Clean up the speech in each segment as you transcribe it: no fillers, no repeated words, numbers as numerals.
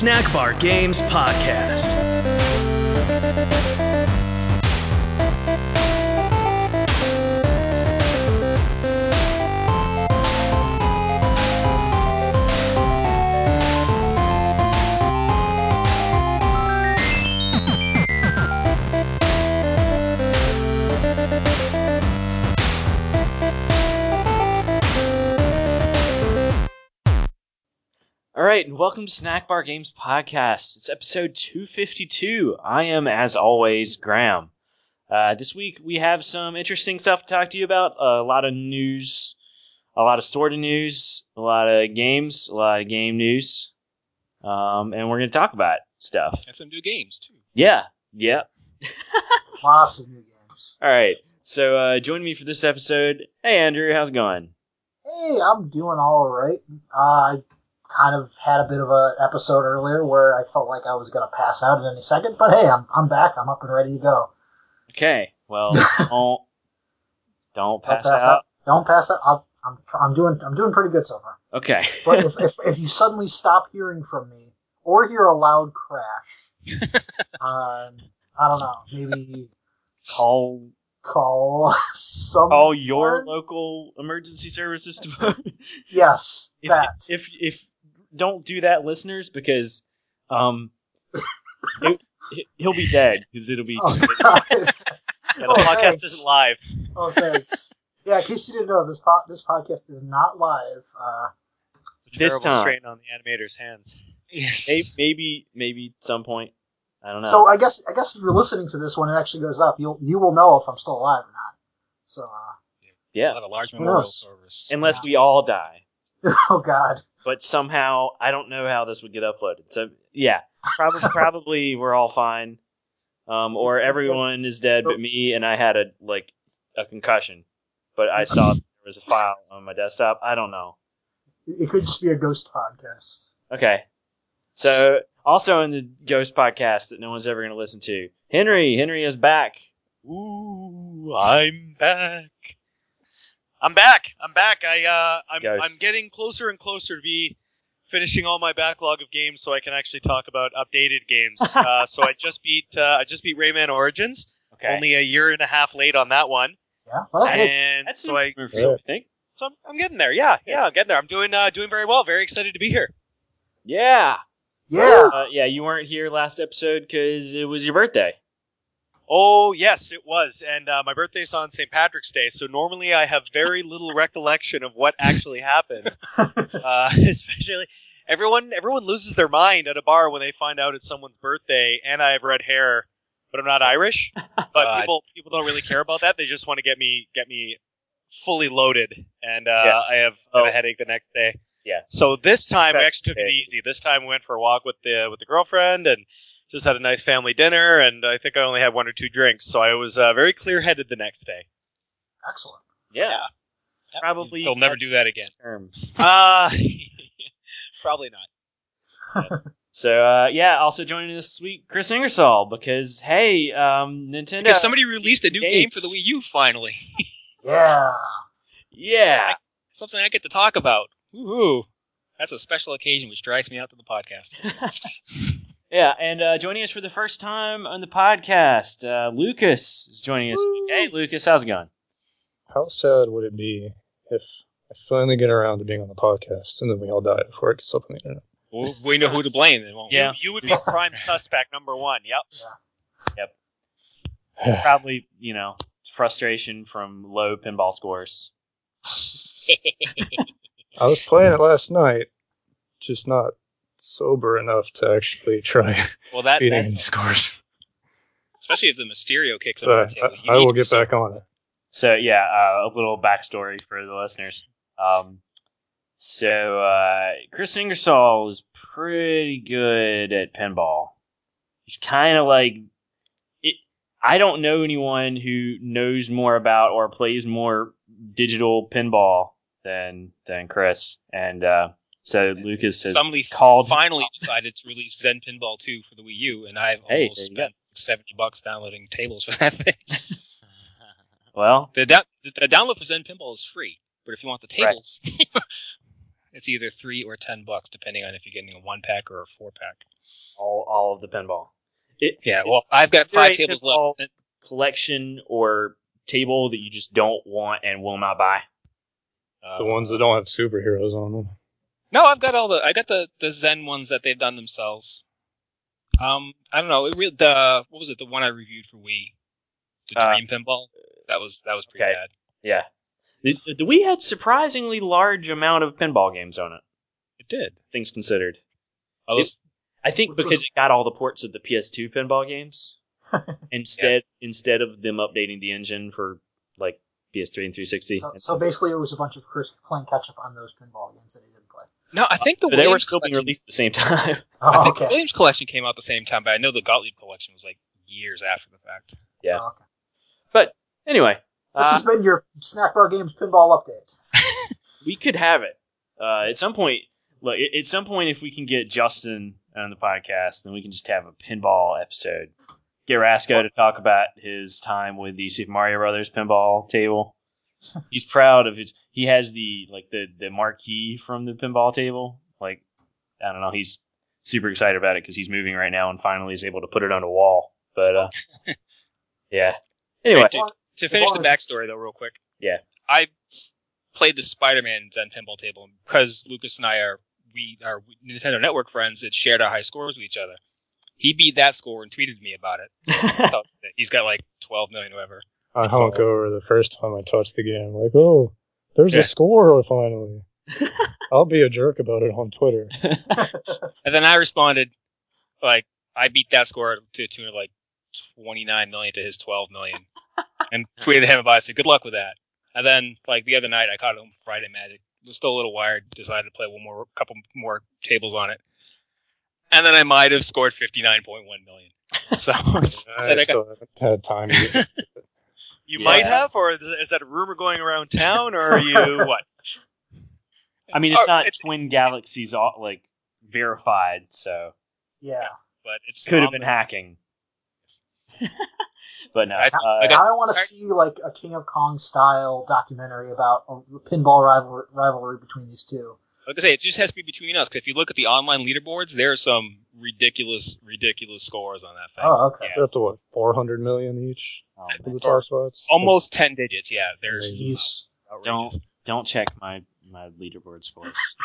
Snack Bar Games Podcast. All right, and welcome to Snack Bar Games Podcast. It's episode 252. I am, as always, Graham. This week we have some interesting stuff to talk to you about. A lot of news, a lot of sorta news, a lot of games, a lot of game news, and we're going to talk about stuff. And some new games, too. Yeah. Lots of new games. All right, so joining me for this episode, hey Andrew, how's it going? Hey, I'm doing all right. I kind of had a bit of an episode earlier where I felt like I was going to pass out at any second, but hey, I'm back. I'm up and ready to go. Okay, well, don't pass out. Don't pass out. I'm doing pretty good so far. Okay. But if you suddenly stop hearing from me or hear a loud crash, I don't know, maybe Call someone. Call your local emergency services department. Yes, If don't do that, listeners, because he'll be dead because it'll be. Oh, God. Yeah, the podcast thanks. isn't live. Oh, thanks. Yeah, in case you didn't know, this podcast is not live. It's a This terrible time. strain on the animator's hands. Yes. Maybe some point. I don't know. So I guess if you're listening to this when it actually goes up, you will know if I'm still alive or not. So yeah, We'll have a large Who memorial knows? service. unless we all die, oh God. but somehow I don't know how this would get uploaded. So yeah, probably we're all fine, or everyone is dead but me, and I had a concussion, but I saw there was a file on my desktop. I don't know. It could just be a ghost podcast. Okay. So, also in the Ghost podcast that no one's ever going to listen to, Henry is back. Ooh, I'm back. I'm back. I'm Ghost. getting closer and closer to be finishing all my backlog of games, so I can actually talk about updated games. So I just beat Rayman Origins. Okay. Only a year and a half late on that one. Yeah. Well, And That's so I think. So I'm getting there. Yeah, I'm getting there. I'm doing very well. Very excited to be here. Yeah. yeah. Yeah, you weren't here last episode because it was your birthday. Oh, yes, it was. And my birthday's on St. Patrick's Day, so normally I have very little recollection of what actually happened. Especially, everyone loses their mind at a bar when they find out it's someone's birthday, and I have red hair, but I'm not Irish. But people don't really care about that. They just want to get me fully loaded, and I have a headache the next day. Yeah. So this time we actually took it easy. This time we went for a walk with the girlfriend and just had a nice family dinner. And I think I only had one or two drinks, so I was very clear-headed the next day. Excellent. Yeah. Probably. He'll never do that again. Probably not. So, also joining us this week, Chris Ingersoll, because, hey, Nintendo... Because somebody released a new game for the Gates. Wii U finally. Yeah. Yeah. Something I get to talk about. Woohoo! That's a special occasion which drags me out to the podcast. Yeah, and joining us for the first time on the podcast, Lucas is joining us. Hey, Lucas, how's it going? How sad would it be if I finally get around to being on the podcast and then we all die before it gets up on the internet? Well, we know who to blame then, won't we? Yeah. You would be prime suspect number one. Yep. Probably, frustration from low pinball scores. I was playing it last night, just not sober enough to actually try Well, beating any scores. especially if the Mysterio kicks him on But the table. I will get back on it. So, a little backstory for the listeners. Chris Ingersoll is pretty good at pinball. He's kind of like... I don't know anyone who knows more about or plays more digital pinball than Chris. And so Lucas has Somebody called... finally decided to release Zen Pinball 2 for the Wii U, and I've Hey, almost there you spent $70 downloading tables for that thing. Well, The download for Zen Pinball is free, but if you want the tables, It's either $3 or $10, depending on if you're getting a 1-pack or a 4-pack. All of the pinball. Well, I've got Is there 5 a tables pinball left. collection or table that you just don't want and will not buy? The ones that don't have superheroes on them. No, I got the Zen ones that they've done themselves. I don't know. What was it? The one I reviewed for Wii, the Dream Pinball. That was pretty bad. Yeah. The Wii had surprisingly large amount of pinball games on it. It did. Things considered. I think Which because was- it got all the ports of the PS2 pinball games instead of them updating the engine for like PS3 and 360. So basically, it was a bunch of Chris playing catch up on those pinball games that he didn't play. No, I think the But they were Williams still being collection. released at the same time. I Oh, think okay. the Williams collection came out at the same time, but I know the Gottlieb collection was like years after the fact. Yeah. Oh, okay. But anyway, This has been your Snack Bar Games pinball update. we could have it at some point. Look, at some point, if we can get Justin on the podcast, then we can just have a pinball episode. Get Rasco to talk about his time with the Super Mario Brothers pinball table. He's proud of his. He has the marquee from the pinball table. Like, I don't know. He's super excited about it because he's moving right now and finally is able to put it on a wall. But yeah. Anyway, To finish the long as- backstory, though, real quick. Yeah. I played the Spider-Man Zen pinball table because Lucas and I are Nintendo Network friends that shared our high scores with each other. He beat that score and tweeted me about it. So he's got like 12 million, whatever. I honk over the first time I touched the game. Like, oh, there's a score finally. I'll be a jerk about it on Twitter. And then I responded, like, I beat that score to a tune of like 29 million to his 12 million. And tweeted him about it. Said, good luck with that. And then, like, the other night, I caught him Friday Magic. Was still a little wired. Decided to play couple more tables on it. And then I might have scored 59.1 million. So I still haven't had time to get You Yeah. might have, or is that a rumor going around town, or are you what? I mean, it's not it's- Twin Galaxies like verified, so Yeah. but it's could have been hacking. But no, I Now I want to see like a King of Kong style documentary about the pinball rivalry between these two. Like I say, it just has to be between us. Because if you look at the online leaderboards, there are some ridiculous scores on that thing. Oh, okay. They're up to what, 400 million each oh, for man. the top spots? Almost 10 digits. Yeah, there's Jeez. outrageous. don't check my leaderboard scores.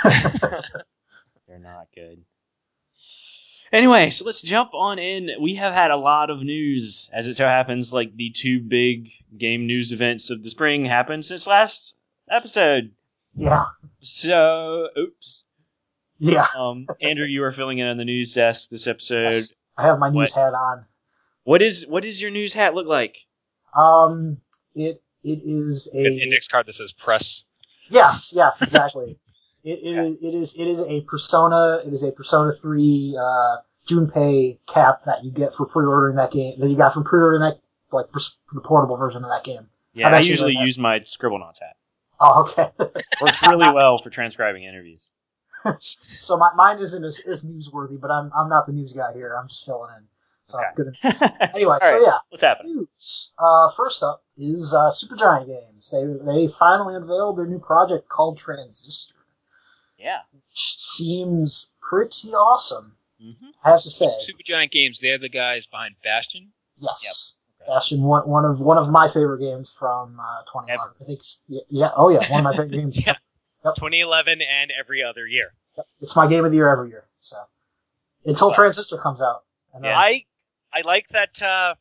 They're not good. Anyway, so let's jump on in. We have had a lot of news, as it so happens. Like the two big game news events of the spring happened since last episode. Yeah. So, oops. Yeah. Andrew, you are filling in on the news desk this episode. Yes. I have my news hat on. What does your news hat look like? It is An a index card that says press. yes, exactly. It is a Persona. It is a Persona 3 Junpei cap that you get for pre-ordering that game. That you got from pre-ordering that the portable version of that game. Yeah, I've I actually usually done that. use my Scribblenauts hat. Oh, okay. Works really well for transcribing interviews. So mine isn't as newsworthy, but I'm not the news guy here. I'm just filling in. So Okay. good. Anyway, All so right, yeah. what's happening? News. First up is Supergiant Games. They finally unveiled their new project called Transistor, Yeah. which seems pretty awesome. Mm-hmm. I have to say, Supergiant Games, they're the guys behind Bastion. yes. Yep. Okay. Bastion, one of my favorite games from 2011. Ever. I think, one of my favorite games. Yeah. Yep. 2011 and every other year. Yep. It's my game of the year every year. So until Transistor comes out, and then, I like that.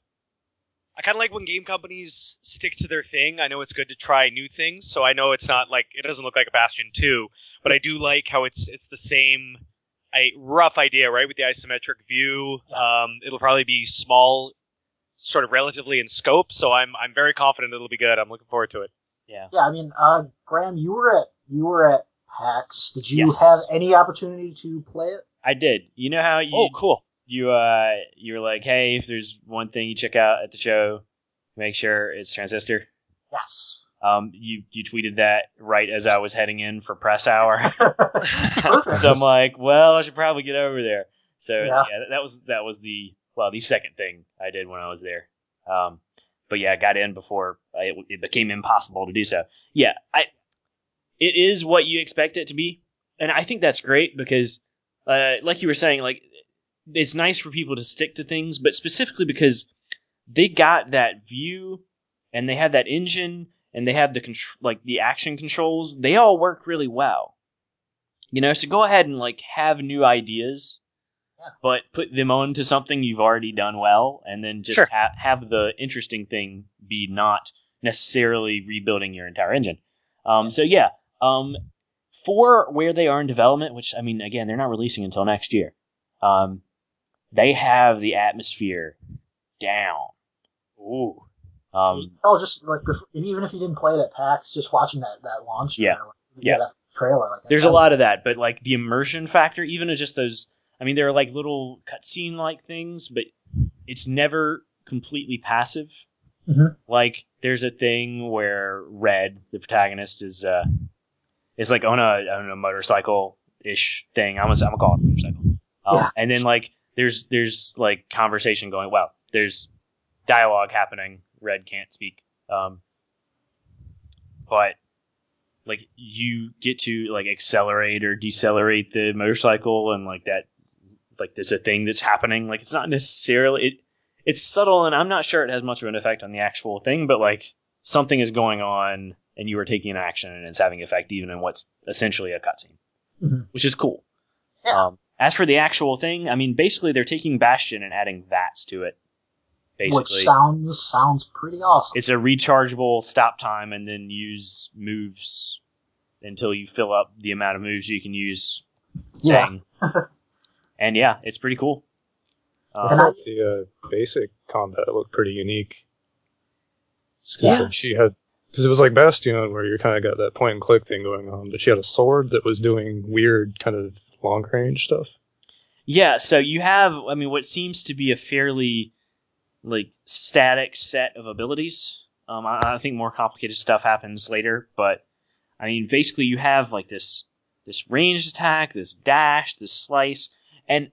I kind of like when game companies stick to their thing. I know it's good to try new things, so I know it's not like it doesn't look like a Bastion 2, but I do like how it's the same rough idea, right, with the isometric view. It'll probably be small, sort of relatively in scope, so I'm very confident it'll be good. I'm looking forward to it. Yeah. yeah. I mean, Graham, you were at PAX. Did you Yes. have any opportunity to play it? I did. You know how you Oh, cool. you're like, hey, if there's one thing you check out at the show, make sure it's Transistor. Yes. You tweeted that right as I was heading in for press hour. Perfect. So I'm like, well, I should probably get over there. So Yeah. that was the second thing I did when I was there. But yeah, I got in before it became impossible to do so. Yeah, it is what you expect it to be. and I think that's great because, like you were saying, like it's nice for people to stick to things, but specifically because they got that view and they have that engine and they have the action controls. They all work really well. So go ahead and like have new ideas, but put them onto something you've already done well, and then just have the interesting thing be not necessarily rebuilding your entire engine. For where they are in development, which I mean, again, they're not releasing until next year. They have the atmosphere down. Ooh. Just like even if you didn't play it at PAX, just watching that launch trailer, that trailer, like there's a lot of that, but like the immersion factor, even of just those. I mean, there are like little cutscene like things, but it's never completely passive. Mm-hmm. Like there's a thing where Red, the protagonist, is like on a motorcycle ish thing. I'm gonna call it a motorcycle. And then like there's like conversation going. Well, there's dialogue happening. Red can't speak. But like you get to like accelerate or decelerate the motorcycle, and like that, like there's a thing that's happening. Like it's not necessarily it's subtle, and I'm not sure it has much of an effect on the actual thing, but like something is going on, and you are taking an action, and it's having effect even in what's essentially a cutscene, which is cool. Yeah. As for the actual thing, I mean, basically they're taking Bastion and adding VATS to it. Basically, which sounds pretty awesome. It's a rechargeable stop time, and then use moves until you fill up the amount of moves you can use. Yeah. And yeah, it's pretty cool. The basic combat looked pretty unique. Because it was like Bastion, where you kind of got that point and click thing going on, but she had a sword that was doing weird kind of long range stuff. Yeah, so you have, I mean, what seems to be a fairly like static set of abilities. I think more complicated stuff happens later, but I mean, basically you have like this ranged attack, this dash, this slice, and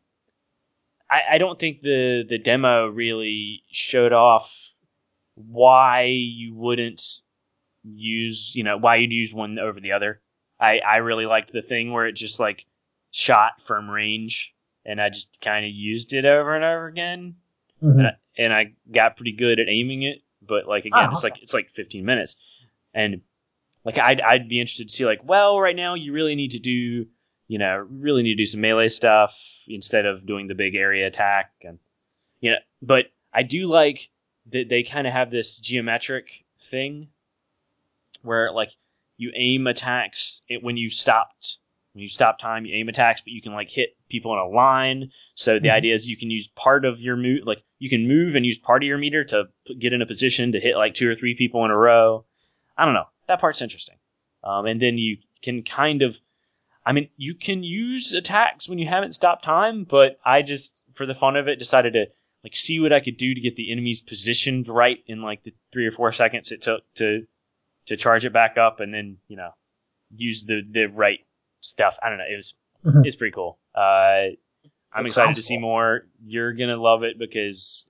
I don't think the demo really showed off why you wouldn't use, why you'd use one over the other. I really liked the thing where it just like shot from range, and I just kind of used it over and over again. Mm-hmm. And I got pretty good at aiming it, but like again, it's like 15 minutes, and like I'd be interested to see like, well, right now you really need to do some melee stuff instead of doing the big area attack, and but I do like that they kind of have this geometric thing where like you aim attacks when you stop time, you aim attacks, but you can like hit people in a line. So the idea is you can use part of your move, like you can move and use part of your meter to get in a position to hit like 2 or 3 people in a row. I don't know. That part's interesting. And then you can kind of, I mean, you can use attacks when you haven't stopped time, but I just, for the fun of it, decided to like see what I could do to get the enemies positioned right in like the 3 or 4 seconds it took to charge it back up, and then use the right stuff. I don't know. It's pretty cool. I'm excited to see more. You're gonna love it because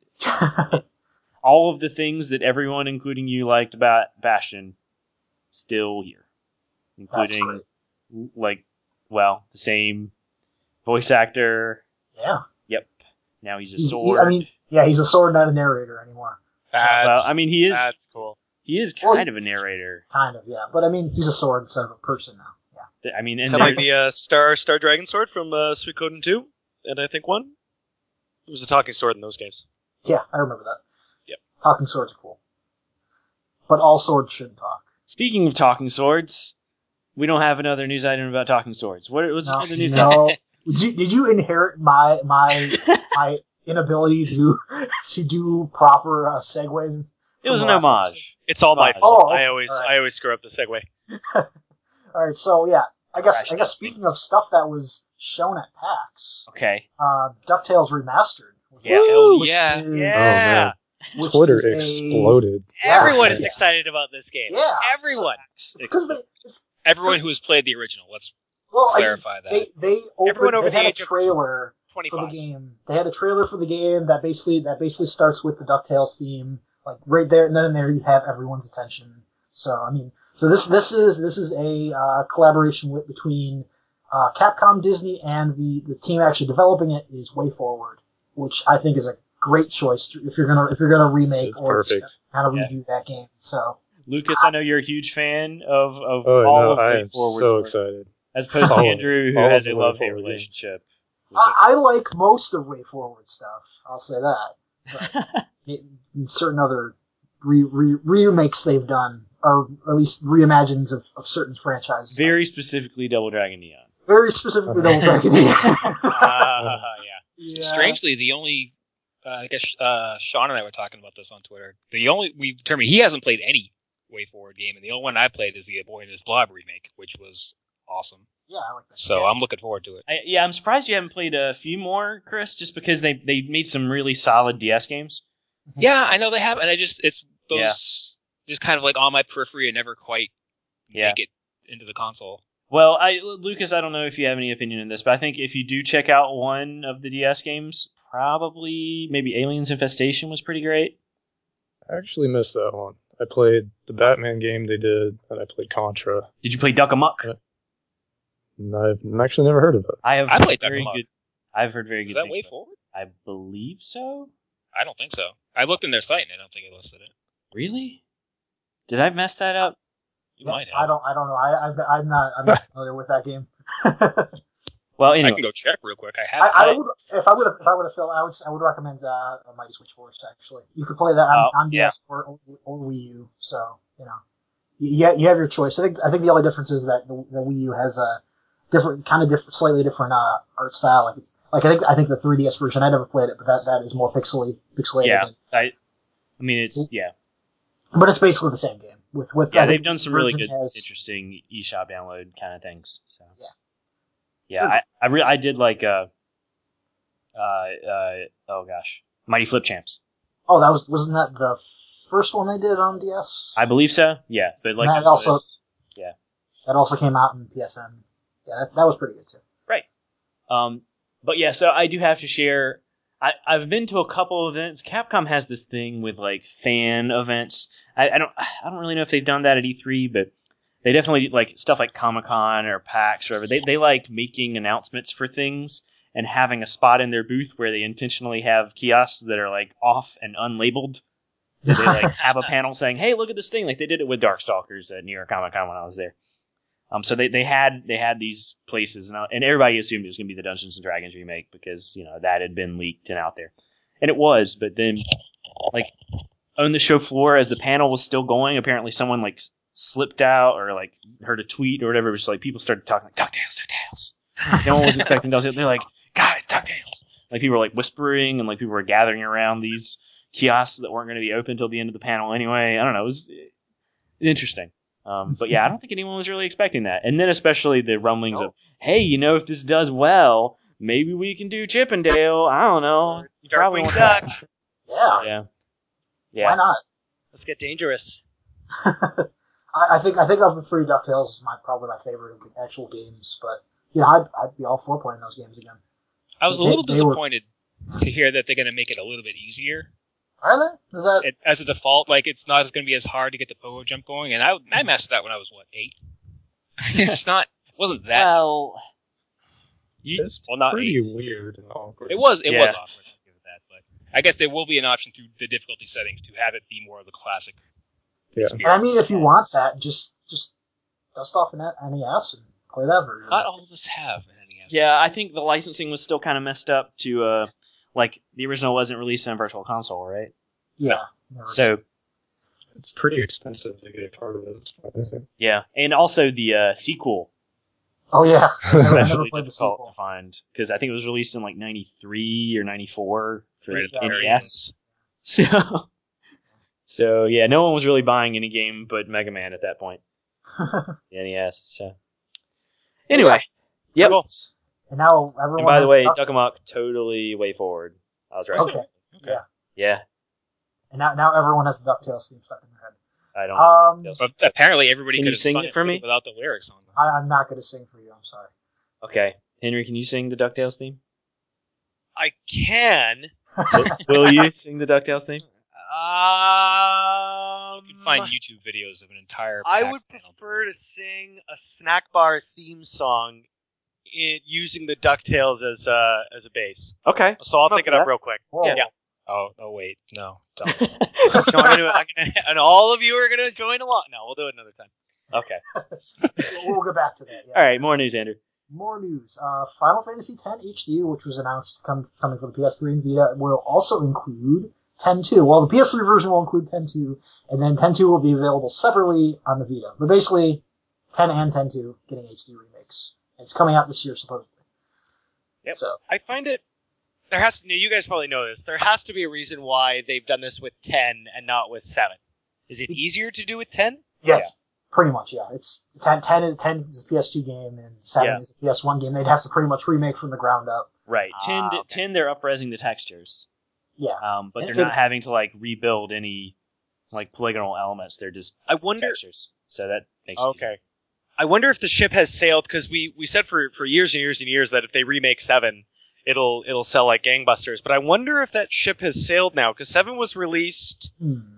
all of the things that everyone, including you, liked about Bastion, still here, including the same voice actor. Yeah. Yep. Now he's a sword. He's a sword, not a narrator anymore. He is. That's cool. He is kind of a narrator. Kind of, yeah. But I mean, he's a sword instead of a person now. Yeah. I mean, and kind of like the Star Dragon sword from Suikoden 2, and I think 1. It was a talking sword in those games. Yeah, I remember that. Yep. Talking swords are cool. But all swords shouldn't talk. Speaking of talking swords, we don't have another news item about talking swords. What's the news item? Did you inherit my inability to do proper segues? It was an homage. It's all my fault. I always screw up the segue. All right, so yeah, I guess speaking of stuff that was shown at PAX, okay, DuckTales Remastered. Man. Twitter exploded. Everyone is excited about this game. Yeah, everyone. Everyone who has played the original. Let's clarify that. They had a trailer 25. for the game. They had a trailer for the game that basically starts with the DuckTales theme, like right there, and then there you have everyone's attention. So I mean, this is a collaboration between Capcom, Disney, and the team actually developing it is WayForward, which I think is a great choice if you're gonna remake It's or perfect. kind of redo that game. So Lucas, I know you're a huge fan of Oh all no, of I Way am Forward's so work, excited. as opposed to All of Andrew, it. who All has of a the love-hate WayForward games. relationship. I like most of WayForward stuff. I'll say that. But in certain other remakes they've done, or at least reimaginings of certain franchises. Very specifically, Double Dragon Neon. Very specifically Double Dragon. Yeah. Yeah. Strangely, the only I guess Sean and I were talking about this on Twitter. We determined he hasn't played any Way Forward game, and the only one I played is the Boy and His Blob remake, which was awesome. Yeah, I like that. So I'm looking forward to it. I'm surprised you haven't played a few more, Chris, just because they made some really solid DS games. Yeah, I know they have, and it's those just kind of like on my periphery and never quite make it into the console. Well, Lucas, I don't know if you have any opinion on this, but I think if you do check out one of the DS games, probably maybe Aliens Infestation was pretty great. I actually missed that one. I played the Batman game they did, and I played Contra. Did you play Duck 'Em Muck? And I've actually never heard of it. I played Duck 'Em Muck. I've heard very good. Is that things Way about it. Forward? I believe so. I don't think so. I looked in their site and I don't think it listed it. Really? Did I mess that up? You might have. I don't know. I'm not familiar with that game. Well, I anyway, can go check real quick. I have. I would if I would have filmed. I would recommend Mighty Switch Force. Actually, you could play that on DS or Wii U. So you have your choice. I think the only difference is that the Wii U has a slightly different art style. I think the 3DS version. I never played it, but that is more pixelated. yeah. I mean, it's But it's basically the same game. With they've done some really good, has, interesting eShop download kind of things. So Yeah. I did like Mighty Flip Champs. Oh, wasn't that the first one they did on DS? I believe so. Yeah, but like that also came out in PSN. Yeah, that was pretty good too. Right. But yeah, so I do have to share. I've been to a couple of events. Capcom has this thing with like fan events. I don't really know if they've done that at E3, but they definitely like stuff like Comic-Con or PAX or whatever. They like making announcements for things and having a spot in their booth where they intentionally have kiosks that are like off and unlabeled. That they like have a panel saying, "Hey, look at this thing!" Like they did it with Darkstalkers at New York Comic Con when I was there. So they had these places, and everybody assumed it was going to be the Dungeons and Dragons remake because that had been leaked and out there, and it was. But then, like on the show floor, as the panel was still going, apparently someone like slipped out or like heard a tweet or whatever. It was like people started talking like DuckTales. No one was expecting DuckTales. They're like, guys, DuckTales. Like people were like whispering and like people were gathering around these kiosks that weren't going to be open until the end of the panel anyway. I don't know. It was interesting. But yeah, I don't think anyone was really expecting that. And then especially the rumblings of, hey, if this does well, maybe we can do Chippendale. I don't know. Darkwing Duck. Yeah. Yeah. Why not? Let's get dangerous. I think of the three DuckTales is probably my favorite of the actual games, but I'd be all for playing those games again. I was a little disappointed to hear that they're going to make it a little bit easier. Are they? Is that as a default? Like it's not going to be as hard to get the pogo jump going, and I mastered that when I was 8. It wasn't that. Well, It's not pretty 8. weird and awkward. It was awkward. I'll give it that, but I guess there will be an option through the difficulty settings to have it be more of the classic. Yeah. Experience. And I mean, if you want that, just dust off an NES and play that version. Not all of us have an NES. Yeah, I think the licensing was still kind of messed up to like the original wasn't released on Virtual Console, right? Yeah. So it's pretty expensive to get a card of it. I think. Yeah, and also the sequel. Oh yeah, especially difficult to find because I think it was released in like '93 or '94 for the NES. So yeah, no one was really buying any game but Mega Man at that point. The NES. So anyway, yep. And now everyone. And by the way, Duck 'Em Muck totally Way Forward. I was right. Okay. Yeah. And now everyone has the DuckTales theme stuck in their head. I don't. But apparently everybody could sing sung it for me without the lyrics on them. I'm not going to sing for you. I'm sorry. Okay, Henry, can you sing the DuckTales theme? I can. Will you sing the DuckTales theme? You can find YouTube videos of an entire. I would prefer to sing a snack bar theme song using the DuckTales as a base. Okay. So I'll think it up real quick. Whoa. Yeah. Oh wait, no, don't. No, and all of you are gonna join along. No, we'll do it another time. Okay. We'll get back to that. Yeah. All right. More news, Andrew. More news. Final Fantasy X HD, which was announced coming for the PS3 and Vita, will also include 10.2. Well, the PS3 version will include 10.2, and then 10.2 will be available separately on the Vita. But basically, 10 and 10.2 getting HD remakes. It's coming out this year, supposedly. Yep. So I find it. There has to. You guys probably know this. There has to be a reason why they've done this with 10 and not with 7. Is it easier to do with 10? yes, pretty much. Yeah, it's 10 is a PS2 game, and 7 is a PS1 game. They'd have to pretty much remake from the ground up. Right. 10, okay. 10 they're up-resing the textures. Yeah. But they're And- not having to like rebuild any like polygonal elements. They're just I wonder. textures. So that makes it easy. Okay. I wonder if the ship has sailed, because we said for years and years and years that if they remake 7, it'll sell like gangbusters. But I wonder if that ship has sailed now, because 7 was released.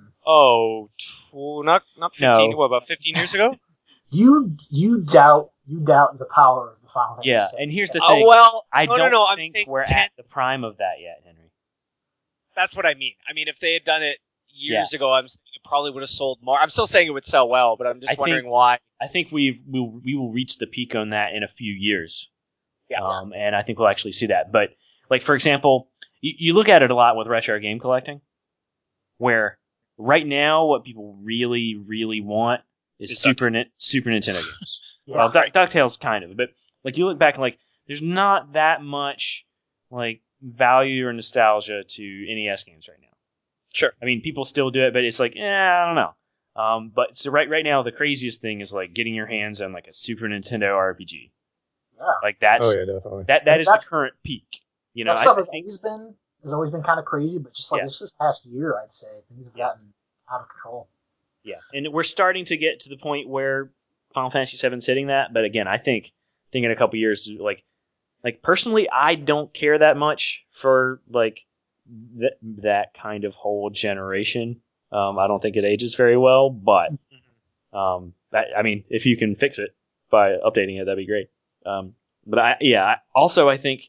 Not 15. No. What, about 15 years ago? You doubt the power of the Final Fantasy. Yeah, VII. and here's the Oh thing. well, I no, don't no, I'm think saying we're 10. at the prime of that yet, Henry. That's what I mean. I mean, if they had done it years ago, I'm saying it probably would have sold more. I'm still saying it would sell well, but I'm just wondering why. I think we will reach the peak on that in a few years. Yeah. And I think we'll actually see that. But like for example, you look at it a lot with retro game collecting, where right now what people really, really want is Super Nintendo games. Yeah. Well, DuckTales kind of, but like you look back and like there's not that much like value or nostalgia to NES games right now. Sure. I mean, people still do it, but it's like, I don't know. But so right now, the craziest thing is like getting your hands on like a Super Nintendo RPG. Yeah. Like that's Oh yeah, definitely. that is the current peak. You know, that stuff I has think always been kind of crazy, but just like Yeah. this past year, I'd say things have gotten out of control. yeah, and we're starting to get to the point where Final Fantasy VII's hitting that. But again, I think in a couple years, like personally, I don't care that much for like that kind of whole generation. I don't think it ages very well, but I mean, if you can fix it by updating it, that'd be great. But I think,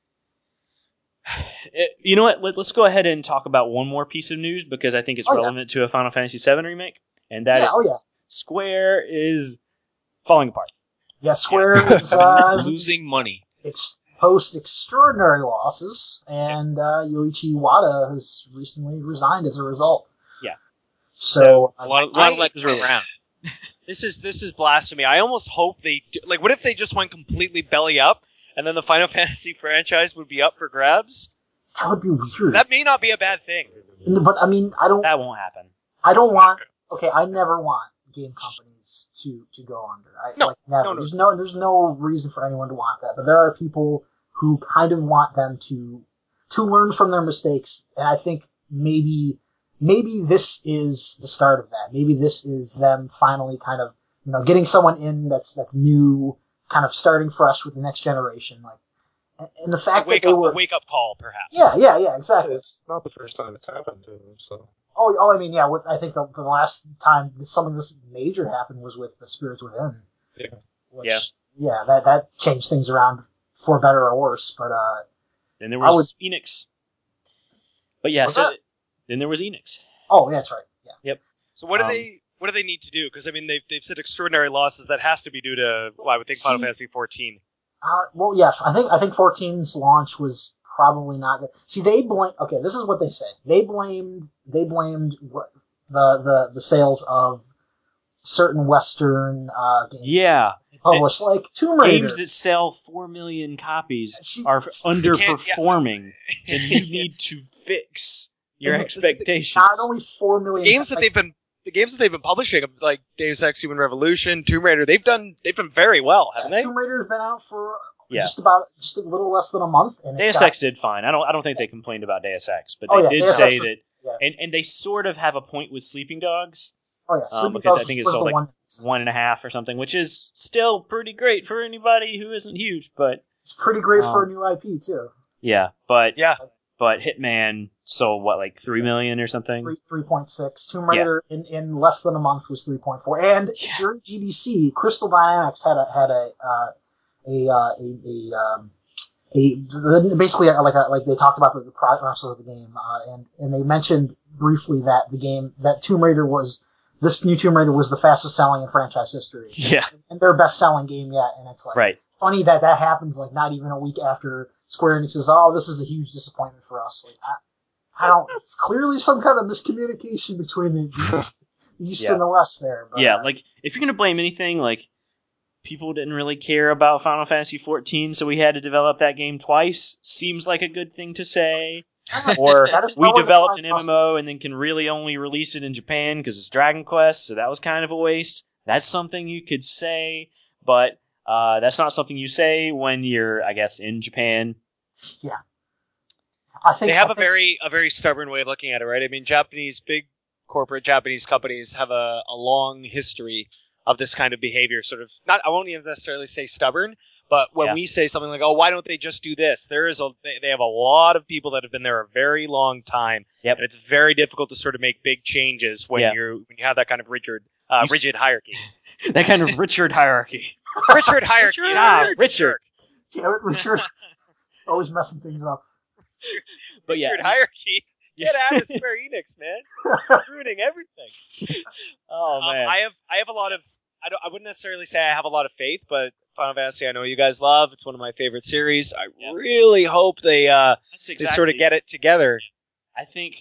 you know what? Let's go ahead and talk about one more piece of news because I think it's relevant to a Final Fantasy VII remake, and that is Square is falling apart. Yeah, Square is losing money. It's post extraordinary losses, and Yoichi Wada has recently resigned as a result. Yeah. So A lot of legs around. This is blasphemy. I almost hope they do. Like, what if they just went completely belly up, and then the Final Fantasy franchise would be up for grabs? that would be weird. That may not be a bad thing. But I mean, That won't happen. I don't want. Okay, I never want game companies to go under. Never. No. There's no reason for anyone to want that. But there are people who kind of want them to learn from their mistakes, and I think maybe this is the start of that. Maybe this is them finally kind of getting someone in that's new, kind of starting fresh with the next generation. Like, and the fact that they were a wake up call, perhaps. Yeah, exactly. It's not the first time it's happened to them, so. Oh, I mean, yeah. I think the last time some of this major happened was with the Spirits Within. Yeah. Which, that changed things around for better or worse. But Then there was Enix. But yeah, then there was Enix. Oh, yeah, that's right. Yeah. Yep. So what do they need to do? Because I mean, they've said extraordinary losses. That has to be due to, well, I would think, Final Fantasy 14. Well, yeah. I think 14's launch was probably not good. See, they blame. Okay, this is what they say. They blamed what, the sales of certain Western games. Yeah. Published like Tomb Raider. Games that sell 4 million copies are underperforming, and you need to fix your expectations. Not only 4 million The games that they've been publishing, like Deus Ex: Human Revolution, Tomb Raider, they've done very well, haven't they? Tomb Raider's been out for just a little less than a month, and Deus Ex did fine. I don't think they complained about Deus Ex, but they did Deus say Ex was, that, and they sort of have a point with Sleeping Dogs. Oh yeah, because I think it sold like 1.5 or something, which is still pretty great for anybody who isn't huge, but it's pretty great for a new IP too. Yeah, but Hitman sold what, like 3 million or something? 3.6. Tomb Raider in less than a month was 3.4. And during GDC, Crystal Dynamics had basically like they talked about the progress of the game, and they mentioned briefly that the game that this new Tomb Raider was the fastest selling in franchise history. Yeah. And their best selling game yet, and it's like right. funny that happens like not even a week after Square Enix says, "Oh, this is a huge disappointment for us." Like I don't. It's clearly some kind of miscommunication between the East and the West there. But, yeah, like if you're gonna blame anything, like people didn't really care about Final Fantasy XIV, so we had to develop that game twice. Seems like a good thing to say. Or we developed an MMO and then can really only release it in Japan because it's Dragon Quest, so that was kind of a waste. That's something you could say, but that's not something you say when you're, I guess, in Japan. Yeah. They have a very stubborn way of looking at it, right? I mean, big corporate Japanese companies have a long history of this kind of behavior. Sort of, I won't even necessarily say stubborn, but when we say something like, "Oh, why don't they just do this?" They have a lot of people that have been there a very long time, and it's very difficult to sort of make big changes when you have that kind of rigid hierarchy. That kind of Richard hierarchy. Richard hierarchy. Richard. Damn it, Richard. Always messing things up. But Richard hierarchy. Get out of Square Enix, man. Ruining everything. Oh man. I have a lot of. I wouldn't necessarily say I have a lot of faith, but Final Fantasy I know you guys love. It's one of my favorite series. I really hope they sort of get it together. I think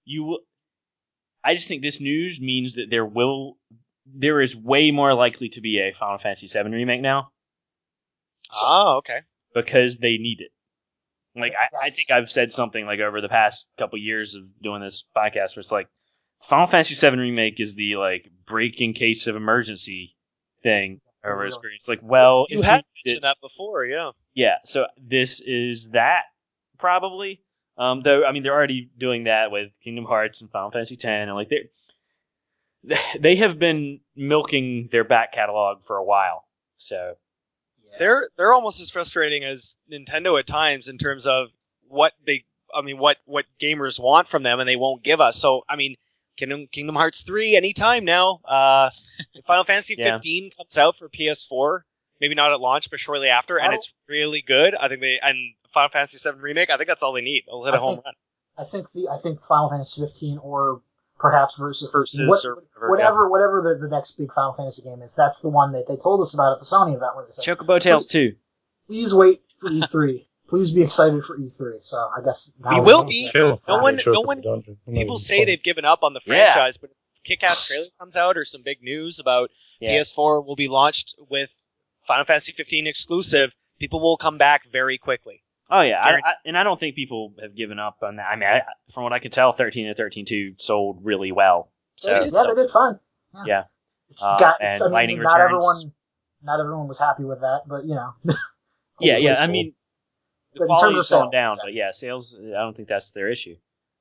I just think this news means that there is way more likely to be a Final Fantasy VII remake now. Oh, okay. Because they need it. Like I think I've said something like over the past couple years of doing this podcast where it's like Final Fantasy VII remake is the like break in case of emergency thing over his screen. It's like, well, you had mentioned that before, yeah. Yeah, so this is that probably. Though I mean they're already doing that with Kingdom Hearts and Final Fantasy X, and like they have been milking their back catalog for a while. So they're almost as frustrating as Nintendo at times in terms of what gamers want from them and they won't give us. So I mean, Kingdom Hearts 3 anytime now. Final Fantasy 15 comes out for PS4, maybe not at launch, but shortly after, and it's really good. I think Final Fantasy 7 remake, I think that's all they need. They'll hit a home run. I think Final Fantasy 15 or perhaps versus whatever the next big Final Fantasy game is. That's the one that they told us about at the Sony event where they said Chocobo Tales 2. Please wait for E3. Please be excited for E3. So I guess we will be. No one. People say they've given up on the franchise, but if a kick-ass trailer comes out or some big news about PS4 will be launched with Final Fantasy 15 exclusive, people will come back very quickly. Oh yeah, I don't think people have given up on that. I mean, from what I could tell, 13 and 13.2 sold really well. So they did fine. Yeah. Lightning Returns. Not everyone was happy with that, but you know. yeah. I mean, the quality's gone down, but sales. I don't think that's their issue.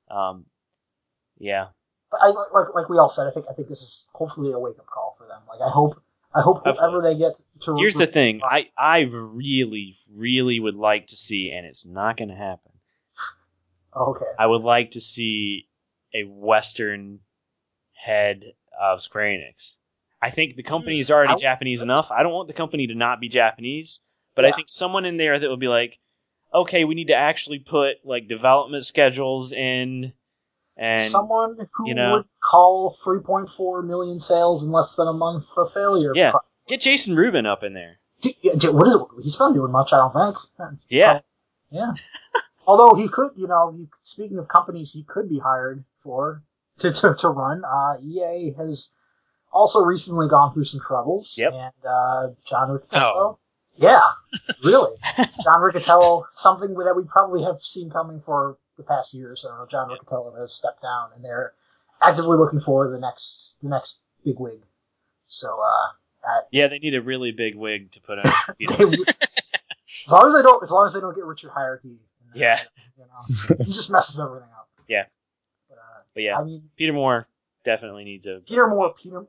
Yeah. But like we all said, I think this is hopefully a wake up call for them. Like I hope whoever they get to. Here's the thing. I really, really would like to see, and it's not going to happen. Okay. I would like to see a Western head of Square Enix. I think the company is already Japanese enough. I don't want the company to not be Japanese, but I think someone in there that would be like, okay, we need to actually put like development schedules in. And someone who would call 3.4 million sales in less than a month a failure. Yeah, get Jason Rubin up in there. What is it? He's not doing much, I don't think. Yeah. Yeah. Although he could, speaking of companies he could be hired for to run, EA has also recently gone through some troubles. Yep. And John Riccitiello. Yeah, really. John Riccitiello, something that we probably have seen coming for the past year or so. John Riccitiello has stepped down, and they're actively looking for the next big wig. So, they need a really big wig to put on. As long as they don't get Richard Hierarchy. Yeah. He just messes everything up. Yeah. But yeah, I mean, Peter Moore definitely needs a. Peter Moore.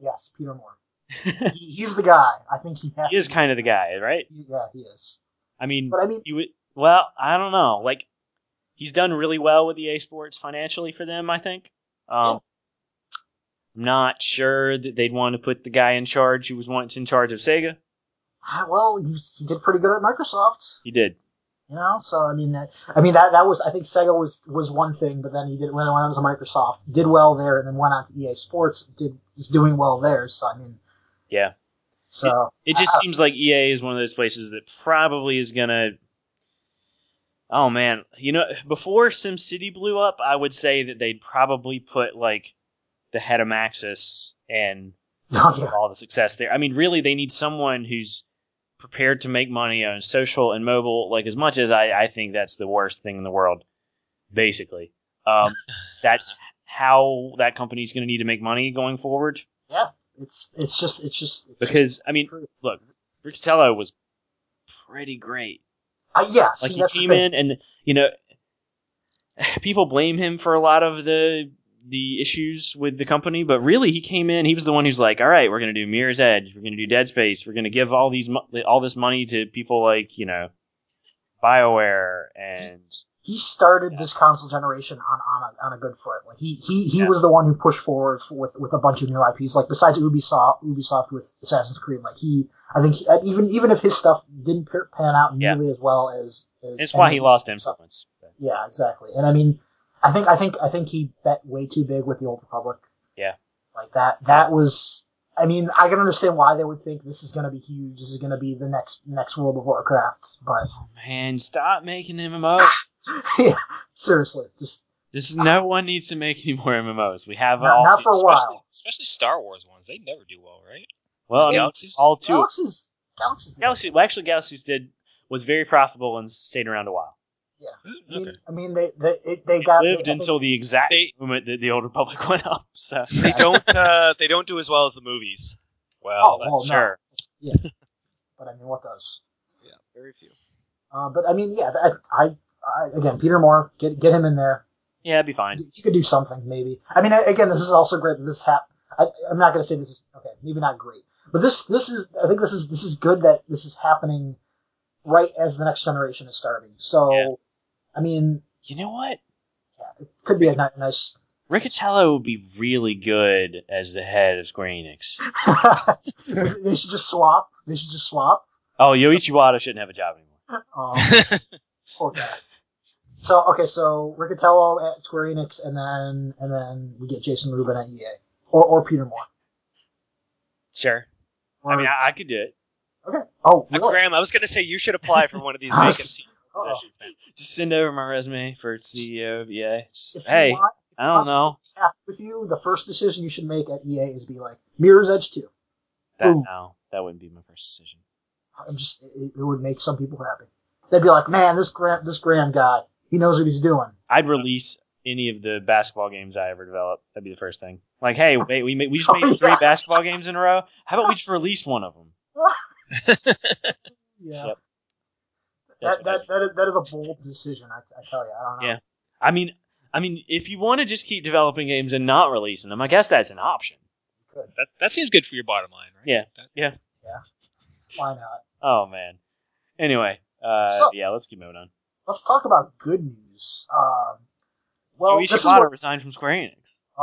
He's the guy. I think he has. He is kind of the guy, right? Yeah, he is. I mean, I don't know. Like, he's done really well with EA Sports financially for them, I think. I'm not sure that they'd want to put the guy in charge who was once in charge of Sega. Well, he did pretty good at Microsoft. He did. So that was, I think Sega was one thing, but then he went on to Microsoft, did well there, and then went on to EA Sports, is doing well there. So yeah. So it just seems like EA is one of those places that probably is gonna. Oh man, before SimCity blew up, I would say that they'd probably put like the head of Maxis and all the success there. I mean, really, they need someone who's prepared to make money on social and mobile. Like, as much as I think that's the worst thing in the world, basically, that's how that company's going to need to make money going forward. Yeah, it's just because I mean, look, Riccatello was pretty great. Yeah, like he came in, and people blame him for a lot of the issues with the company, but really he came in, he was the one who's like, all right, we're going to do Mirror's Edge, we're going to do Dead Space, we're going to give all this money to people like, BioWare, and he started this console generation on a good foot. Like he was the one who pushed forward with a bunch of new IPs, like besides Ubisoft with Assassin's Creed. Like I think even if his stuff didn't pan out nearly as well as it's why he lost influence. Yeah, exactly. And I mean, I think he bet way too big with the Old Republic. Yeah. Like that was, I mean, I can understand why they would think this is going to be huge. This is going to be the next World of Warcraft, but. Oh man, stop making MMOs. Yeah, seriously. No one needs to make any more MMOs. We have not for a while. Especially Star Wars ones. They never do well, right? Well, Galaxies? all two. Galaxies. Well, actually, Galaxies was very profitable and stayed around a while. Yeah, Okay. I mean, they got lived until the exact moment that the Old Republic went up. So they don't do as well as the movies. Well, sure. No. Yeah, but I mean, what does? Yeah, very few. But I mean, yeah, I again, Peter Moore, get him in there. Yeah, it'd be fine. You could do something, maybe. I mean, again, this is also great that this happened. I'm not going to say this is okay, maybe not great, but this is I think this is good that this is happening right as the next generation is starting. So. Yeah. I mean, you know what? Yeah, it could be a nice. Riccatello would be really good as the head of Square Enix. They should just swap. Oh, Yoichi Wada shouldn't have a job anymore. Poor guy. So Riccatello at Square Enix, and then we get Jason Rubin at EA, or Peter Moore. Sure. I mean, I could do it. Okay. Oh, really? Graham, I was going to say you should apply for one of these vacancies. Just send over my resume for CEO of EA. Hey, I don't know. With you, the first decision you should make at EA is be like Mirror's Edge 2. That wouldn't be my first decision. It would make some people happy. They'd be like, man, this Graham guy, he knows what he's doing. I'd release any of the basketball games I ever developed. That'd be the first thing. Like, hey, wait, we just made 3 basketball games in a row. How about we just release one of them? Yeah. Yep. That is a bold decision. I tell you, I don't know. Yeah, I mean, if you want to just keep developing games and not releasing them, I guess that's an option. Good. That seems good for your bottom line, right? Yeah. Why not? Oh man. Anyway, let's keep moving on. Let's talk about good news. Yoichi Wada resigned from Square Enix. Oh.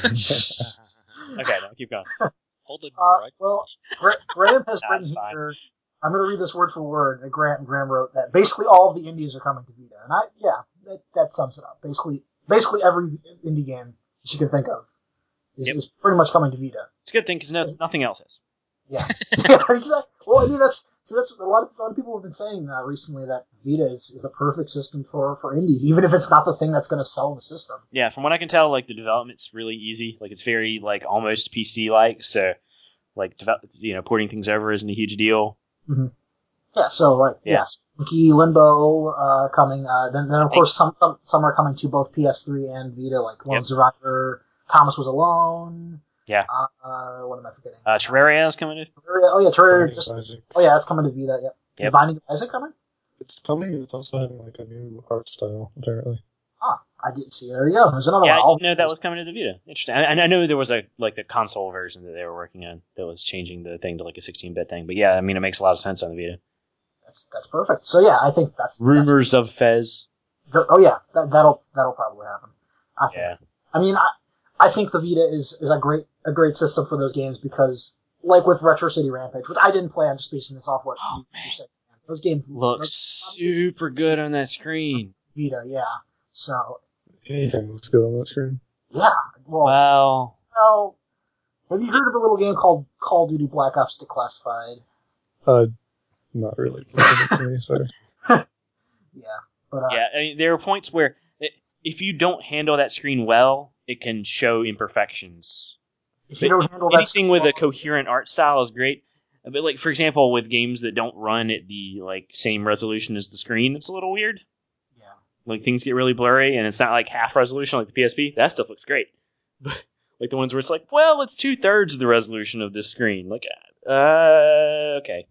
Okay, no, keep going. Hold it. Well, Graham has written here. I'm going to read this word for word that Graham wrote that basically all of the indies are coming to Vita, and that sums it up. Basically every indie game that you can think of is pretty much coming to Vita. It's a good thing because nothing else is. Yeah, exactly. Well, I mean that's a lot of people have been saying recently that Vita is a perfect system for indies, even if it's not the thing that's going to sell the system. Yeah, from what I can tell, like the development's really easy. Like it's very like almost PC like, so like porting things over isn't a huge deal. Mm-hmm. Yeah, so yes, Monkey Limbo coming. Then of course some are coming to both PS3 and Vita, like Lone Survivor. Thomas Was Alone. Yeah. What am I forgetting? Terraria is coming to. Terraria. It's coming to Vita. Yep. Is Binding of Isaac coming? It's coming. It's also having like a new art style apparently. I didn't see. There you go. There's another one. I didn't know that was coming to the Vita. Interesting. And I know there was a console version that they were working on that was changing the thing to like a 16-bit thing. But yeah, I mean, it makes a lot of sense on the Vita. That's perfect. So yeah, I think that's rumors of Fez. That'll probably happen. I think. Yeah. I mean, I think the Vita is a great system for those games because like with Retro City Rampage, which I didn't play. I'm just basing this off what you said. Those games looks super good on that screen. Vita, yeah. So Anything looks good on that screen. yeah. Well, have you heard of a little game called Call of Duty Black Ops Declassified? Not really. To me, sorry. Yeah, but yeah, I mean, there are points where if you don't handle that screen well, it can show imperfections. if you don't handle that Anything with a coherent art style is great. But like, for example, with games that don't run at the like same resolution as the screen, it's a little weird. yeah, Like things get really blurry, and it's not like half resolution like the PSP. That stuff looks great. But like the ones where it's like, well, it's 2/3 of the resolution of this screen. Like, okay.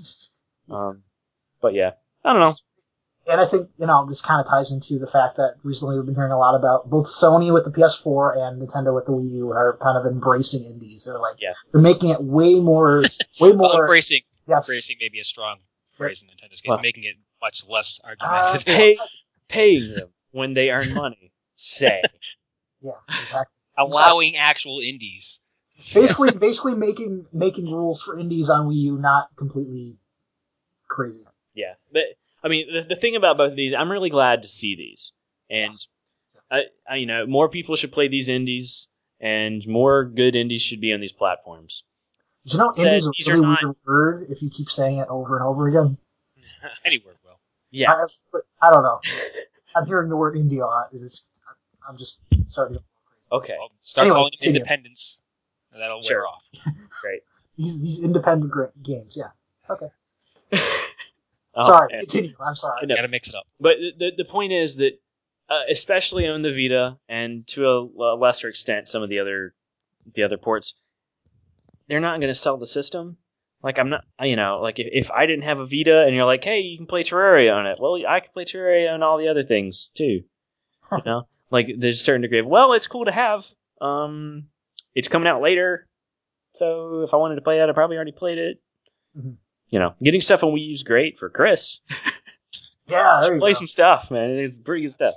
But yeah, I don't know. and I think this kind of ties into the fact that recently we've been hearing a lot about both Sony with the PS4 and Nintendo with the Wii U are kind of embracing indies. They're like, they're making it way more. Well, embracing may be a strong phrase in Nintendo's case, making it much less argumentative. Paying them when they earn money. Say. Yeah, exactly. Allowing actual indies. Basically making rules for indies on Wii U not completely crazy. Yeah, but I mean, the thing about both of these, I'm really glad to see these, and I more people should play these indies, and more good indies should be on these platforms. Indies is a really weird word if you keep saying it over and over again. Any word will. Yeah, I don't know. I'm hearing the word indie a lot. I'm just starting to go crazy. Okay. Well, start calling it independence, and that'll wear off. Great. These independent games, yeah. Okay. Sorry, continue. I'm sorry. Gotta mix it up. But the point is that, especially on the Vita, and to a lesser extent some of the other ports, they're not going to sell the system. Like, I'm not, like if I didn't have a Vita and you're like, hey, you can play Terraria on it. Well, I can play Terraria on all the other things too. Like there's a certain degree of, well, it's cool to have. It's coming out later, so if I wanted to play that, I probably already played it. Mm-hmm. Getting stuff on Wii U is great for Chris. Yeah, there you play go. some stuff, man. It's pretty good stuff.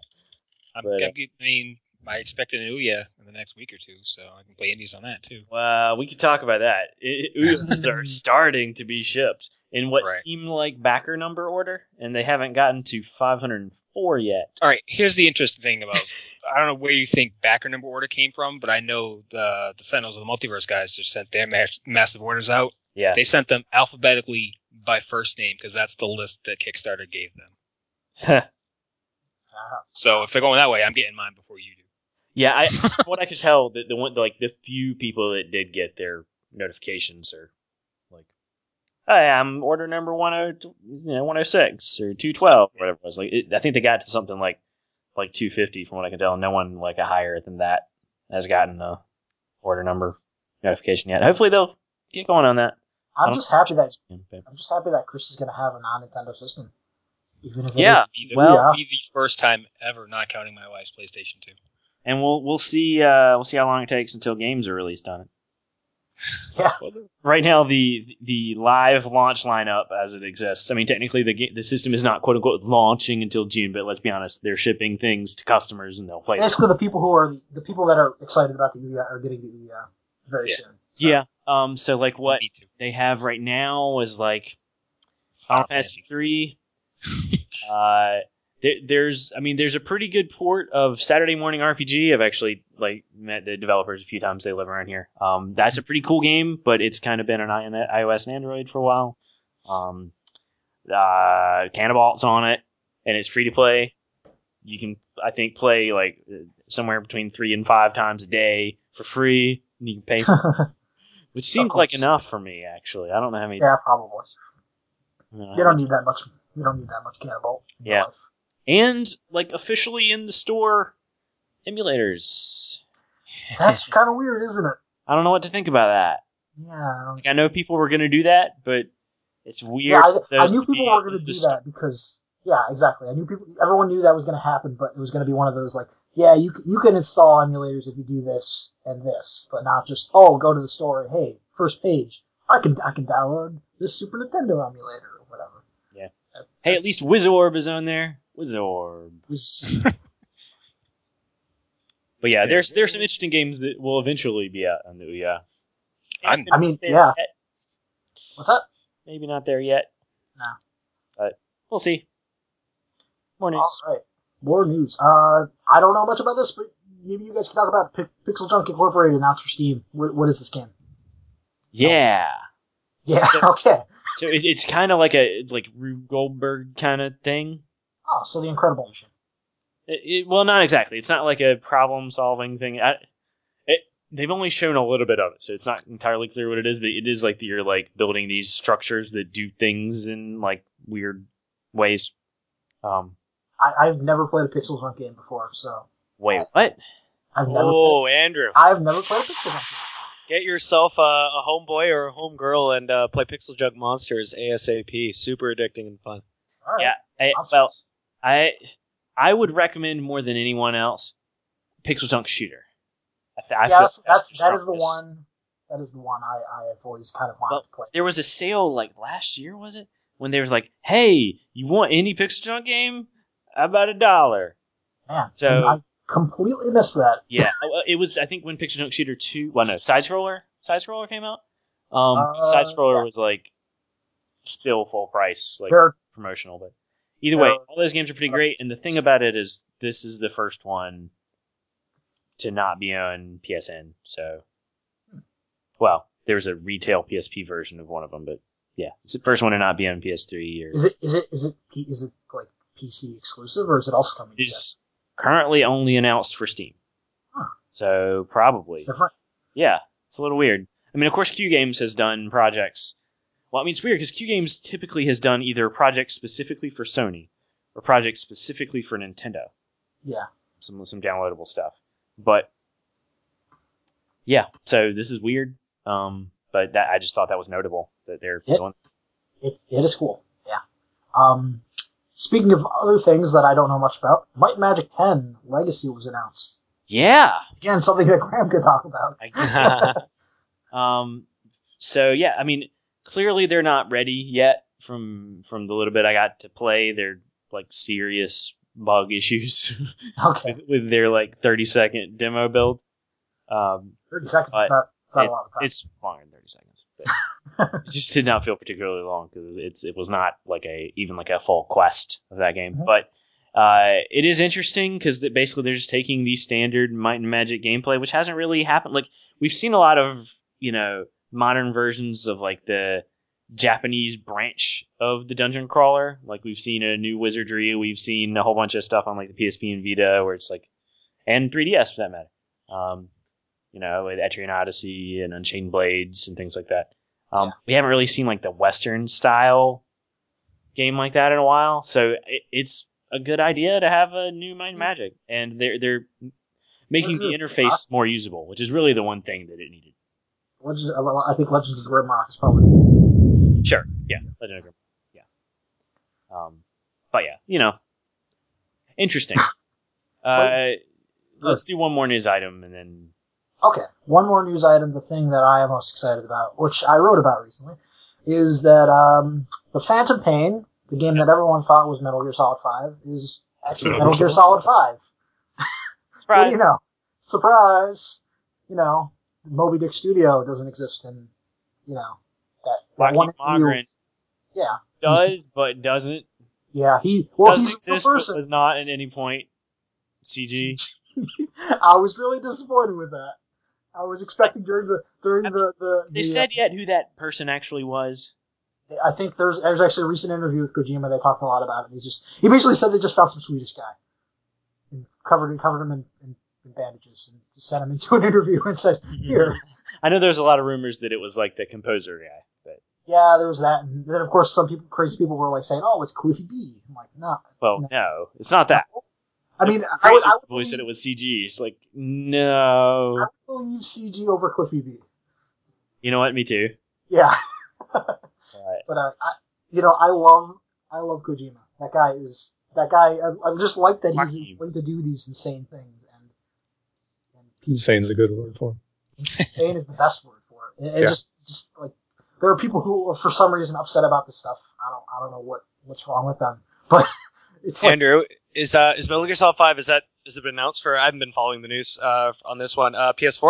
I expect an Ouya in the next week or two, so I can play indies on that too. Well, we could talk about that. Ouyas are starting to be shipped in what seem like backer number order, and they haven't gotten to 504 yet. All right, here's the interesting thing about I don't know where you think backer number order came from, but I know the Sentinels of the Multiverse guys just sent their massive orders out. Yeah, they sent them alphabetically by first name because that's the list that Kickstarter gave them. So if they're going that way, I'm getting mine before you do. Yeah, what I could tell, the few people that did get their notifications are like, "Hey, I'm order number 106 or 212, whatever it was." Like, I think they got to something like 250 from what I can tell. No one like a higher than that has gotten a order number notification yet. Hopefully they'll get going on that. I'm just happy that Chris is going to have a non-Nintendo system, even if it be the first time ever, not counting my wife's PlayStation 2. And we'll see how long it takes until games are released on it. Yeah. Right now, the live launch lineup as it exists. I mean, technically the system is not quote unquote launching until June, but let's be honest, they're shipping things to customers and they'll play. Basically, the people that are excited about the Ouya are getting the Ouya very soon. So. Yeah. So like what they have right now is like Final Fantasy 3. There's a pretty good port of Saturday Morning RPG. I've actually met the developers a few times. They live around here. That's a pretty cool game, but it's kind of been on iOS and Android for a while. Cannibal's on it, and it's free to play. You can, I think, play like somewhere between 3 and 5 times a day for free, and you can pay for it, which seems like enough for me. Actually, I don't know how many. Yeah, probably. You don't need that much. You don't need that much Cannibal. Yeah. And, like, officially in the store, emulators. That's kind of weird, isn't it? I don't know what to think about that. Yeah. I know people were going to do that, but it's weird. Yeah, I knew people were going to do that because, yeah, exactly. Everyone knew that was going to happen, but it was going to be one of those, like, yeah, you can install emulators if you do this and this, but not just, go to the store and, hey, first page, I can download this Super Nintendo emulator or whatever. Yeah. Hey, at least Wizorb is on there. Wizorb. But yeah, there's some interesting games that will eventually be out on the Ouya. What's that? Maybe not there yet. No. But we'll see. More news. All right. More news. I don't know much about this, but maybe you guys can talk about Pixel Junk Incorporated announced for Steam. What is this game? Yeah. Yeah, okay. So it's kind of like a Rube Goldberg kind of thing. Oh, so the Incredible Machine. Well, not exactly. It's not like a problem-solving thing. They've only shown a little bit of it, so it's not entirely clear what it is, but it is like you're like building these structures that do things in like weird ways. I've never played a Pixel Junk game before, so... Wait, what? Andrew. I've never played a Pixel Junk game. Get yourself a homeboy or a homegirl and play Pixel Junk Monsters ASAP. Super addicting and fun. All right. Yeah. I would recommend more than anyone else Pixel Junk Shooter. That is the one. That is the one I have always kind of wanted to play. There was a sale like last year, was it? When they was like, "Hey, you want any Pixel Junk game? How about $1?" Man, so I completely missed that. Yeah, it was. I think when Pixel Junk Shooter 2, Side Scroller came out. Side Scroller was like still full price, like promotional, but either way, all those games are pretty great. And the thing about it is, this is the first one to not be on PSN. So, well, there's a retail PSP version of one of them, but yeah, it's the first one to not be on PS3. Is it like PC exclusive, or is it also coming? It's currently only announced for Steam. Huh. So probably. It's different. Yeah, it's a little weird. I mean, of course, Q Games has done projects. Well, I mean, it's weird because Q Games typically has done either projects specifically for Sony or projects specifically for Nintendo. Yeah. Some downloadable stuff. But yeah, so this is weird. But I just thought that was notable that they're doing. It is cool. Yeah. Speaking of other things that I don't know much about, Might and Magic 10 Legacy was announced. Yeah. Again, something that Graham could talk about. So yeah, I mean, clearly they're not ready yet from the little bit I got to play. They're like serious bug issues Okay. with their like 30-second demo build. 30 seconds is not a lot of time. It's longer than 30 seconds. But it just did not feel particularly long because it was not like even a full quest of that game. Mm-hmm. But it is interesting because basically they're just taking the standard Might and Magic gameplay, which hasn't really happened. Like, we've seen a lot of, modern versions of like the Japanese branch of the dungeon crawler. Like, we've seen a new Wizardry, we've seen a whole bunch of stuff on like the PSP and Vita where it's like, and 3DS for that matter. With Etrian Odyssey and Unchained Blades and things like that. We haven't really seen like the Western style game like that in a while, so it's a good idea to have a new Might and Magic, and they're making the interface more usable, which is really the one thing that it needed. I think Legends of Grimrock is probably sure, yeah, Legend of Grimrock, yeah. But yeah, interesting. Let's do one more news item and then. Okay, one more news item, the thing that I am most excited about, which I wrote about recently, is that the Phantom Pain, the game that everyone thought was Metal Gear Solid 5, is actually Metal Gear Solid 5. Surprise! What do you know? Surprise! Moby Dick Studio doesn't exist, and, that one Lockheed yeah. Does, but doesn't. Yeah, he's exist, but was not at any point CG. I was really disappointed with that. I was expecting during the They said yet who that person actually was? I think there's actually a recent interview with Kojima. They talked a lot about it. He basically said they just found some Swedish guy and covered him in bandages and sent him into an interview and said, "Here." I know there's a lot of rumors that it was like the composer guy, but yeah, there was that, and then of course some crazy people were like saying, "Oh, it's Cliffy B." I'm like, "No." Well, no, it's not that. I mean, I would said it was CG. It's like, no. I would believe CG over Cliffy B. You know what? Me too. Yeah. Right. But I love Kojima. That guy. I just like that he's willing to do these insane things. And insane's a good word for him. Insane is the best word for it. And just like there are people who are for some reason upset about this stuff. I don't know what's wrong with them, but it's like, Andrew. Is Metal Gear Solid 5, has it been announced for, I haven't been following the news on this one, PS4?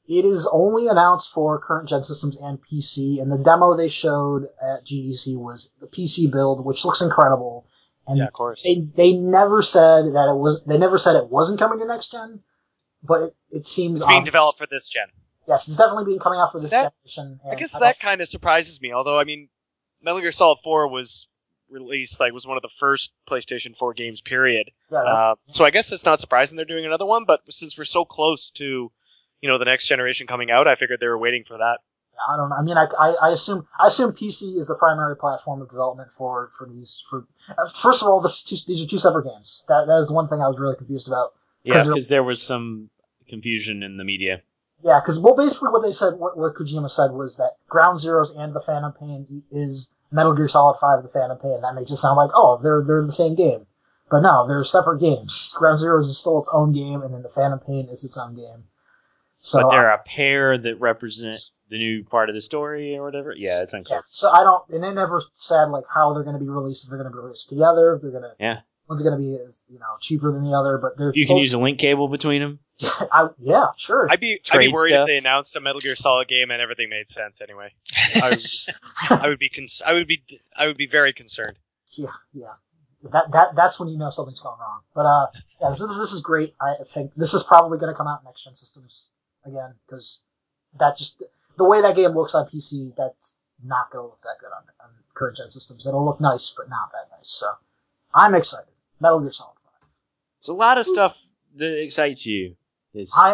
It is only announced for current gen systems and PC, and the demo they showed at GDC was the PC build, which looks incredible. And yeah, of course. they never said that it was. They never said it wasn't coming to next gen, but it seems It's being obvious. developed for this gen. Yes, it's definitely being coming out for this generation. I guess that kind of surprises me. Although, I mean, Metal Gear Solid 4 was released, was one of the first PlayStation 4 games, period. Yeah, so I guess it's not surprising they're doing another one, but since we're so close to, the next generation coming out, I figured they were waiting for that. I don't know. I mean, I assume PC is the primary platform of development for these. First of all, these are two separate games. That is one thing I was really confused about. Yeah, because there was some confusion in the media. Yeah, because basically what they said, what Kojima said was that Ground Zeroes and The Phantom Pain is Metal Gear Solid 5: The Phantom Pain. That makes it sound like, oh, they're the same game, but no, they're separate games. Ground Zeroes is still its own game, and then The Phantom Pain is its own game. So, but they're a pair that represent the new part of the story or whatever. Yeah, it's unclear. Yeah, so I don't, and they never said like how they're going to be released. If they're going to be released together, if they're going to, one's going to be cheaper than the other. But they're if you can use a link cable between them. Yeah, sure. I'd be worried if they announced a Metal Gear Solid game and everything made sense anyway. I would be very concerned. Yeah. That's when you know something's going wrong. But yeah, this is great. I think this is probably going to come out next gen systems again, because that just the way that game looks on PC, that's not going to look that good on current gen systems. It'll look nice, but not that nice. So I'm excited. Metal Gear Solid 5. It's a lot of stuff that excites you. I'm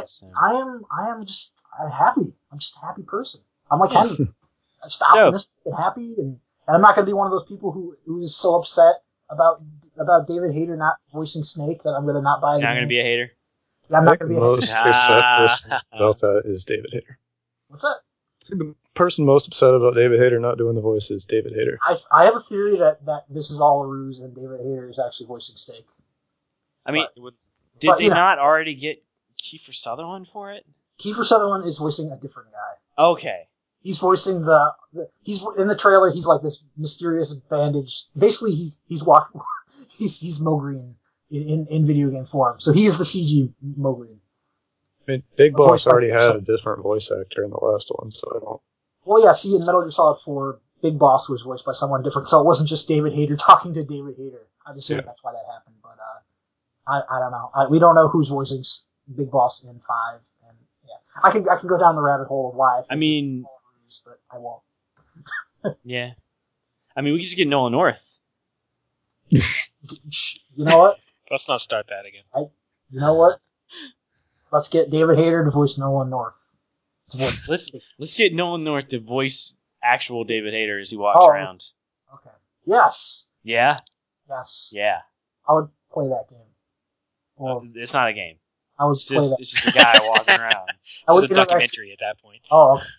happy. I'm just a happy person. I'm like Henry. I'm just optimistic and happy, and I'm not going to be one of those people who's so upset about David Hayter not voicing Snake that I'm going to not buy the game. You're not going to be a hater? Yeah, I'm not going to be a hater. Most upset about that is David Hayter. What's that? I think the person most upset about David Hayter not doing the voice is David Hayter. I have a theory that this is all a ruse and David Hayter is actually voicing Snake. I mean, did they not already get Kiefer Sutherland for it? Kiefer Sutherland is voicing a different guy. Okay. He's voicing he's in the trailer. He's like this mysterious bandage. Basically, he's Mogreen in video game form. So he is the CG Mogreen. I mean, Big Boss already had a different voice actor in the last one, so I don't. Well, yeah. See, in Metal Gear Solid 4, Big Boss was voiced by someone different, so it wasn't just David Hayter talking to David Hayter. I'm assuming that's why that happened, but I don't know. We don't know who's voicing Big Boss in 5, and yeah, I can go down the rabbit hole of why. I mean, but I won't. Yeah, I mean, we could just get Nolan North. You know what? Let's not start that again. You know what? Let's get David Hayter to voice Nolan North. Let's get Nolan North to voice actual David Hayter as he walks around. Okay. Yes. Yeah. Yes. Yeah. I would play that game. Well, it's not a game. I would It's just a guy walking around. It's a documentary at that point. Oh, okay.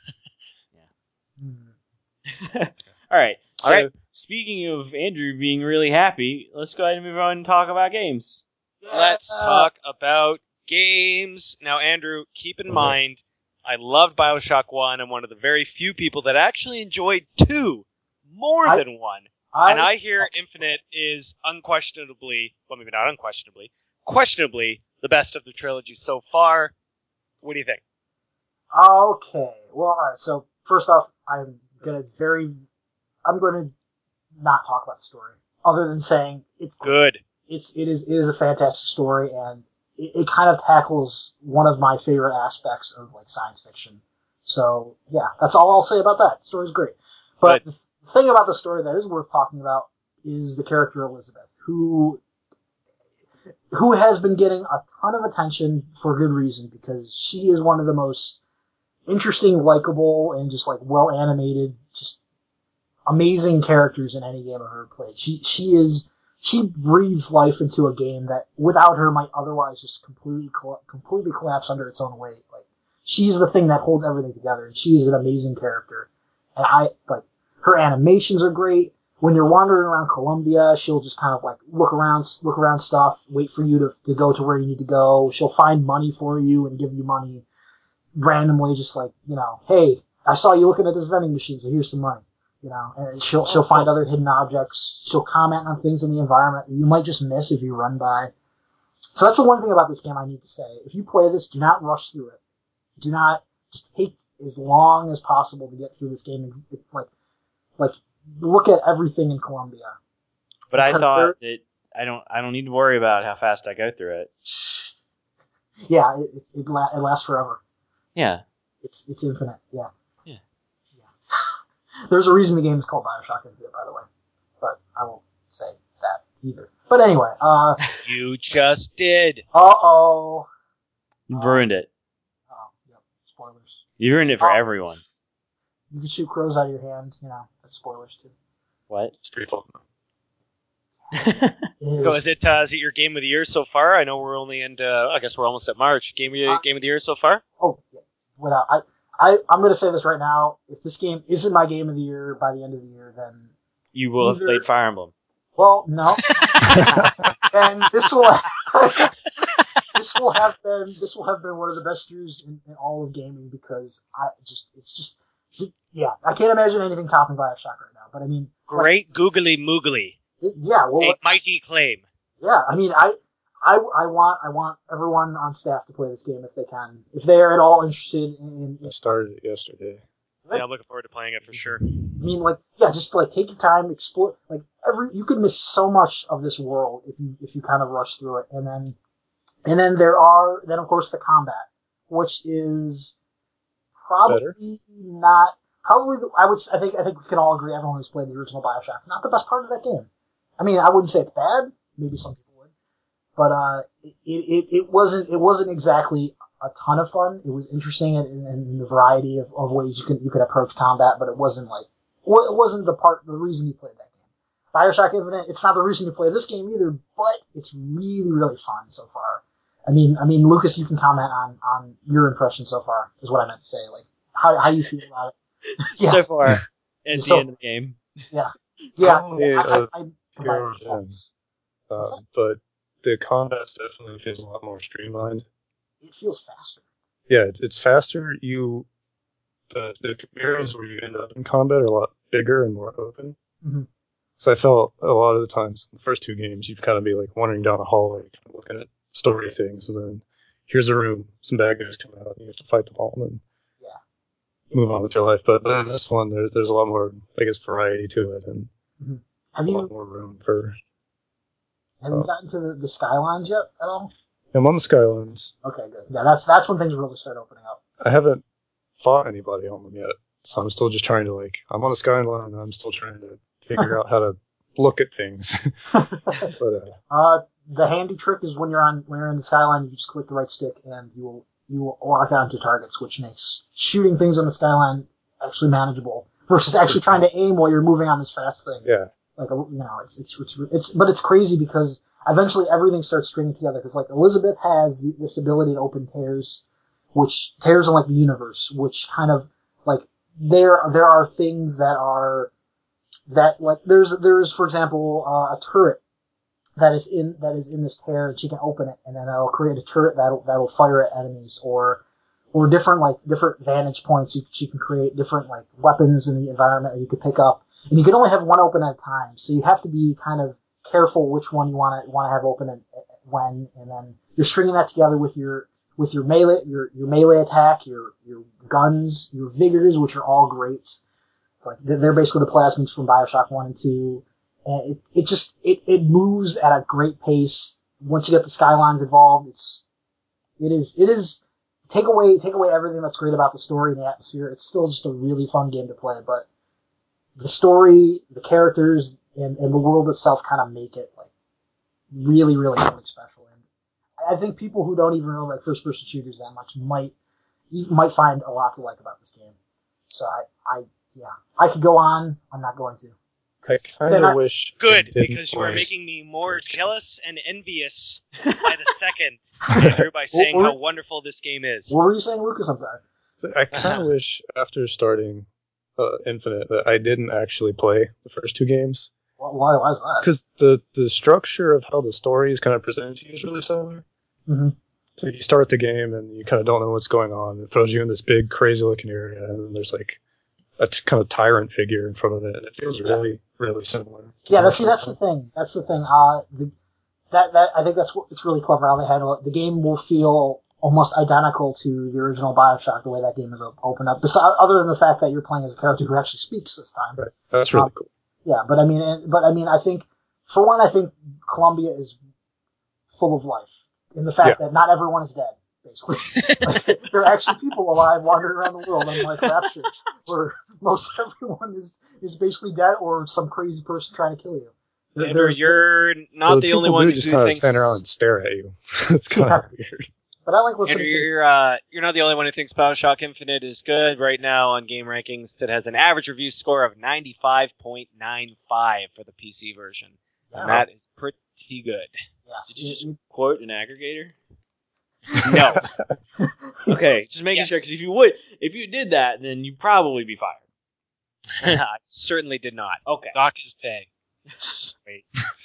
Yeah. All right. So, speaking of Andrew being really happy, let's go ahead and move on and talk about games. Let's talk about games. Now, Andrew, keep in mind, I loved BioShock 1. I'm one of the very few people that actually enjoyed 2 more than 1. And I hear Infinite is unquestionably, well, maybe not unquestionably, questionably the best of the trilogy so far. What do you think? Okay. Well, all right. So, first off, I'm going to not talk about the story, other than saying it's good. It is a fantastic story, and it kind of tackles one of my favorite aspects of like science fiction. So yeah, that's all I'll say about that. The story's great. But the thing about the story that is worth talking about is the character Elizabeth, who has been getting a ton of attention for good reason, because she is one of the most interesting, likable, and just like well animated, just amazing characters in any game I've ever played. She breathes life into a game that without her might otherwise just completely collapse under its own weight. Like, she's the thing that holds everything together, and she is an amazing character. And her animations are great. When you're wandering around Columbia, she'll just kind of like look around stuff, wait for you to go to where you need to go. She'll find money for you and give you money randomly, just like, hey, I saw you looking at this vending machine, so here's some money. And she'll find other hidden objects. She'll comment on things in the environment that you might just miss if you run by. So that's the one thing about this game I need to say. If you play this, do not rush through it. Do not just take as long as possible to get through this game and like look at everything in Columbia. But I thought that I don't need to worry about how fast I go through it. Yeah, it lasts forever. Yeah. It's infinite. Yeah. Yeah. There's a reason the game is called BioShock Infinite, by the way, but I won't say that either. But anyway, You just did. uh-oh. You've ruined it. Oh, yep, spoilers. You ruined it for everyone. You can shoot crows out of your hand, that's spoilers too. What? It's pretty fun. So is it your game of the year so far? I know we're only into, I guess we're almost at March. Game of the year so far? Oh, yeah. I'm going to say this right now. If this game isn't my game of the year by the end of the year, then You will have played Fire Emblem. well, no. And this will have been one of the best years in all of gaming because I can't imagine anything topping BioShock right now. But I mean, Great googly moogly. a mighty claim. Yeah, I mean, I want everyone on staff to play this game if they can, if they are at all interested in. I started it yesterday. Yeah, I'm looking forward to playing it for sure. I mean, just take your time, explore. You could miss so much of this world if you kind of rush through it, and then of course the combat, which is probably not I think we can all agree, everyone who's played the original BioShock, not the best part of that game. I mean, I wouldn't say it's bad. Maybe some people would, but it wasn't exactly a ton of fun. It was interesting in the variety of ways you could approach combat, but it wasn't the reason you played that game. BioShock Infinite, it's not the reason you play this game either, but it's really, really fun so far. I mean, Lucas, you can comment on your impression so far, is what I meant to say. Like, how you feel about it. Yes. So far, at the end of the game. Yeah. But the combat definitely feels a lot more streamlined. It feels faster. Yeah, it's faster. The areas where you end up in combat are a lot bigger and more open. Mm-hmm. So I felt a lot of the times in the first two games, you'd kind of be like wandering down a hallway, kind of looking at story things, and then here's a room, some bad guys come out, and you have to fight them all, and then move on with your life. But in this one, there's a lot more, I guess, variety to it, and a lot more room for. Have you gotten to the Skylines yet at all? I'm on the Skylines. Okay, good. Yeah, that's when things really start opening up. I haven't fought anybody on them yet, so I'm still just trying to I'm on the Skyline, and I'm still trying to figure out how to look at things. But the handy trick is when you're in the Skyline, you just click the right stick, and you will lock onto targets, which makes shooting things on the Skyline actually manageable versus actually trying to aim while you're moving on this fast thing. Yeah. But it's crazy because eventually everything starts stringing together. Because Elizabeth has this ability to open tears in the universe, which kind of there are things that there's for example a turret that is in this tear, and she can open it, and then it'll create a turret that'll fire at enemies, or different vantage points. She can create different weapons in the environment that you could pick up. And you can only have one open at a time, so you have to be kind of careful which one you want to have open and when, and then you're stringing that together with your melee attack, your guns, your vigors, which are all great. They're basically the plasmids from BioShock 1 and 2. And it moves at a great pace. Once you get the Skylines involved, it is take away everything that's great about the story and the atmosphere. It's still just a really fun game to play, but the story, the characters, and the world itself kind of make it really, really something special. And I think people who don't even know first-person shooters that much might find a lot to like about this game. So I could go on. I'm not going to. I kind of wish. Good, because you are making me more jealous and envious by the second, Andrew, by saying how wonderful this game is. What were you saying, Lucas? I'm sorry. I kind of wish after starting Infinite that I didn't actually play the first two games. Why is that? Because the structure of how the story is kind of presented to you is really similar. Mm-hmm. So you start the game and you kind of don't know what's going on. It throws you in this big, crazy-looking area, and then there's a kind of tyrant figure in front of it, and it feels really, really similar. Yeah, that's the thing. That's the thing. I think it's really clever how they handle it. The game will feel almost identical to the original Bioshock, the way that game is opened up. Other than the fact that you're playing as a character who actually speaks this time. Right. That's really cool. Yeah, but I mean, I think for one, I think Columbia is full of life in the fact that not everyone is dead. Basically, like, there are actually people alive wandering around the world, unlike Rapture, where most everyone is basically dead or some crazy person trying to kill you. You're not the only one who just kind of thinks stand around and stare at you. It's kind of weird. But I like listening Andrew, you're not the only one who thinks Bioshock Infinite is good. Right now on Game Rankings, it has an average review score of 95.95 for the PC version. Yeah. And that is pretty good. Yes. Did you just quote an aggregator? No. Okay, just making sure, because if you did that, then you'd probably be fired. I certainly did not. Okay. Dock his pay. Wait.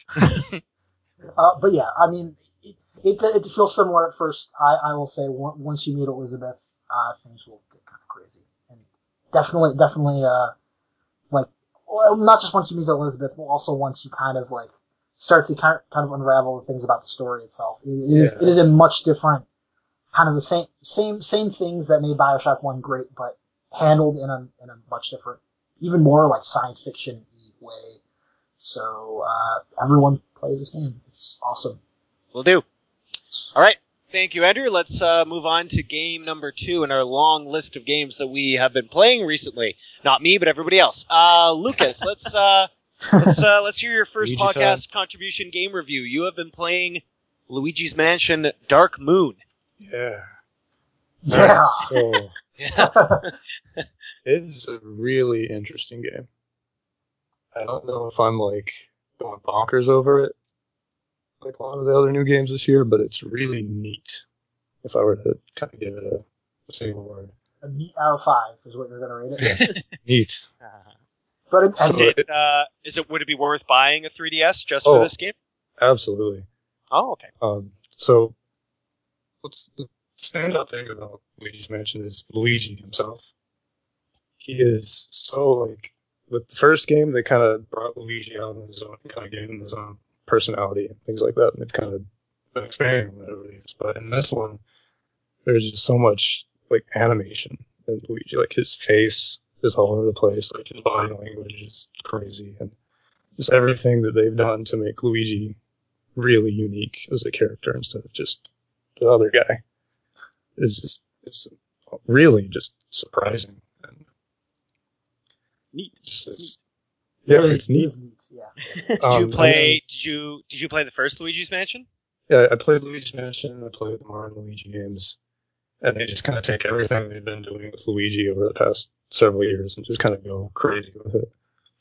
But yeah, I mean, it feels similar at first. I will say once you meet Elizabeth, things will get kind of crazy, and definitely, like, well, not just once you meet Elizabeth, but also once you kind of like start to kind of unravel the things about the story itself. It is a much different, kind of the same things that made Bioshock 1 great, but handled in a much different, even more like science fiction-y way. So, everyone play this game. It's awesome. Will do. All right. Thank you, Andrew. Let's move on to game number 2 in our long list of games that we have been playing recently. Not me, but everybody else. Lucas, let's hear your first Luigi podcast contribution game review. You have been playing Luigi's Mansion Dark Moon. Yeah. Yeah. So it is a really interesting game. I don't know if I'm like going bonkers over it, like a lot of the other new games this year, but it's really neat. If I were to kind of give it a single word, A neat out of 5 is what you're going to rate it. yes, neat. But Would it be worth buying a 3DS just for this game? Absolutely. Oh, okay. So what's the standout thing about Luigi's Mansion is Luigi himself. He is so like. With the first game, they kind of brought Luigi out on his own, kind of gave him his own personality and things like that, and they've kind of been expanding on that over the years. But in this one, there's just so much like animation in Luigi, like his face is all over the place, like his body language is crazy, and just everything that they've done to make Luigi really unique as a character instead of just the other guy is just it's really just surprising. Neat. Yeah, it's neat. It is neat, yeah. Did you play the first Luigi's Mansion? Yeah, I played Luigi's Mansion, I played the Mario and Luigi games, and they just kind of take everything they've been doing with Luigi over the past several years and just kind of go crazy with it.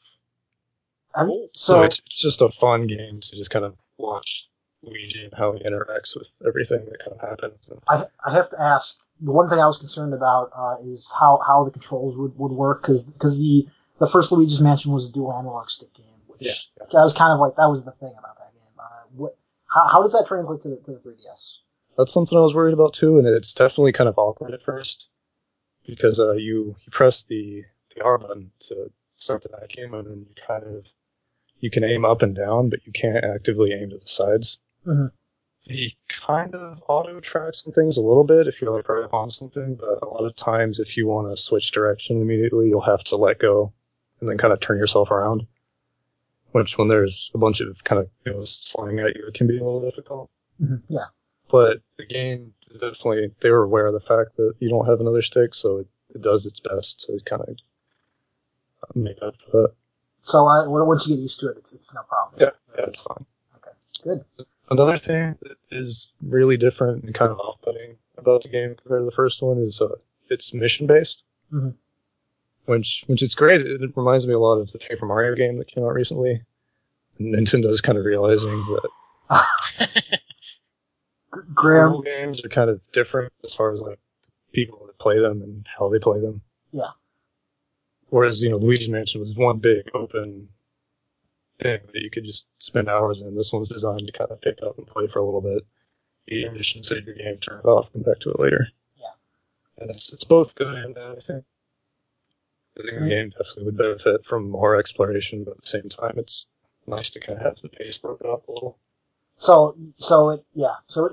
So it's just a fun game to just kind of watch Luigi and how he interacts with everything that kind of happens. I have to ask, the one thing I was concerned about is how the controls would work, because the first Luigi's Mansion was a dual analog stick game, which that was kind of like, that was the thing about that game. How does that translate to the 3DS? That's something I was worried about too, and it's definitely kind of awkward at first, because you press the R button to start the game, and then you can aim up and down, but you can't actively aim to the sides. Mm-hmm. He kind of auto-tracks some things a little bit if you're like right up on something, but a lot of times if you want to switch direction immediately, you'll have to let go and then kind of turn yourself around. Which, when there's a bunch of kind of ghosts flying at you, it can be a little difficult. Mm-hmm. Yeah. But the game is definitely, they were aware of the fact that you don't have another stick, so it does its best to kind of make up for that. So once you get used to it, it's no problem. Yeah, it's fine. Okay, good. Another thing that is really different and kind of off-putting about the game compared to the first one is it's mission-based, mm-hmm. which is great. It reminds me a lot of the Paper Mario game that came out recently. Nintendo's kind of realizing that Graham games are kind of different as far as like people that play them and how they play them. Yeah. Whereas, Luigi's Mansion was one big open thing that you could just spend hours in. This one's designed to kind of pick up and play for a little bit. Beat your mission, save your game, turn it off, come back to it later. Yeah. And it's both good and bad, I think. I think the game definitely would benefit from more exploration, but at the same time, it's nice to kind of have the pace broken up a little. So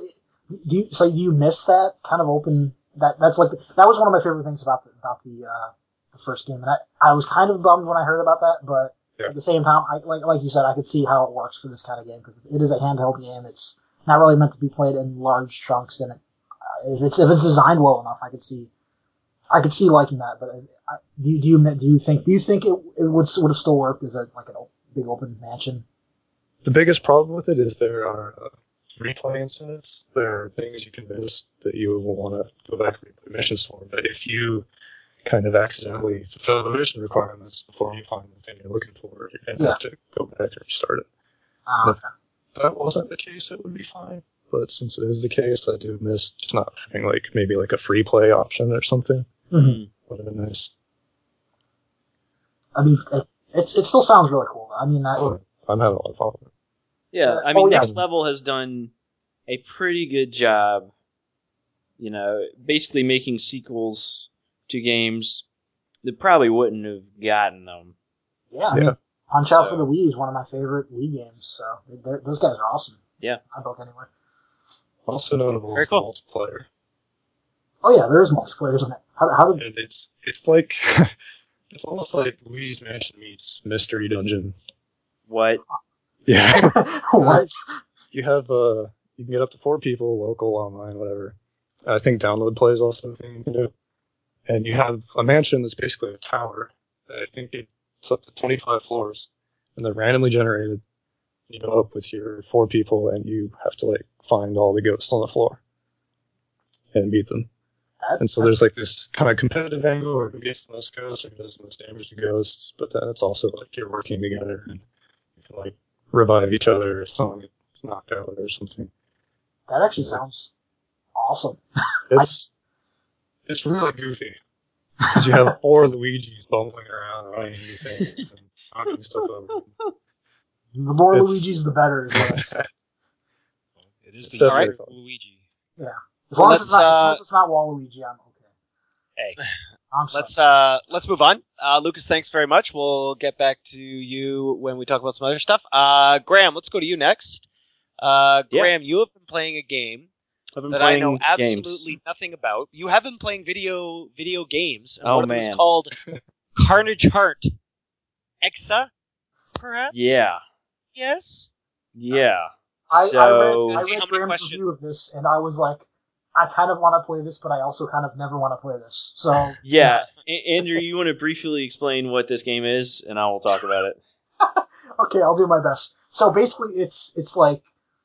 So you miss that kind of open? That's like that was one of my favorite things about the first game, and I was kind of bummed when I heard about that, but at the same time, like you said, I could see how it works for this kind of game because it is a handheld game. It's not really meant to be played in large chunks, and if it's designed well enough, I could see liking that. But do you think it would have still worked as a big open mansion? The biggest problem with it is there are replay incentives. There are things you can miss that you will want to go back and replay missions for. But if you kind of accidentally fulfill the mission requirements before you find the thing you're looking for, you're going to have to go back and restart it. If that wasn't the case, it would be fine. But since it is the case, I do miss just not having maybe a free play option or something. Mm-hmm. Would have been nice. I mean, it still sounds really cool. I mean, I'm having a lot of fun with it. Yeah, I mean, Next Level has done a pretty good job, basically making sequels to games that probably wouldn't have gotten them. Yeah, I mean, Punch Out for the Wii is one of my favorite Wii games, so those guys are awesome. Yeah. I built anyway. Also notable is multiplayer. Oh yeah, there is multiplayer in it. How does and it's like it's almost like Luigi's Mansion meets Mystery Dungeon. What? Yeah. What? You have you can get up to 4 people, local, online, whatever. I think download play is also a thing you can do. And you have a mansion that's basically a tower. I think it's up to 25 floors, and they're randomly generated. You go up with your 4 people, and you have to find all the ghosts on the floor and beat them. And so there's this kind of competitive angle where who gets the most ghosts or who does the most damage to ghosts, but then it's also you're working together and you can revive each other if someone gets knocked out or something. That actually sounds awesome. It's really goofy. Because you have 4 Luigis bumbling around running into things and knocking stuff over. The more Luigis, the better, is what I say. It is the year of Luigi. Yeah. As long as it's not Waluigi, I'm okay. Hey. I'm sorry. Let's move on. Lucas, thanks very much. We'll get back to you when we talk about some other stuff. Graham, let's go to you next. Graham, you have been playing a game that I know absolutely nothing about. You have been playing video games. And one of them is called Carnage Heart. Exa, perhaps? Yeah. Yes? Yeah. I read Graham's review of this, and I was like, I kind of want to play this, but I also kind of never want to play this. So yeah. Andrew, you want to briefly explain what this game is, and I will talk about it. Okay, I'll do my best. So basically, it's like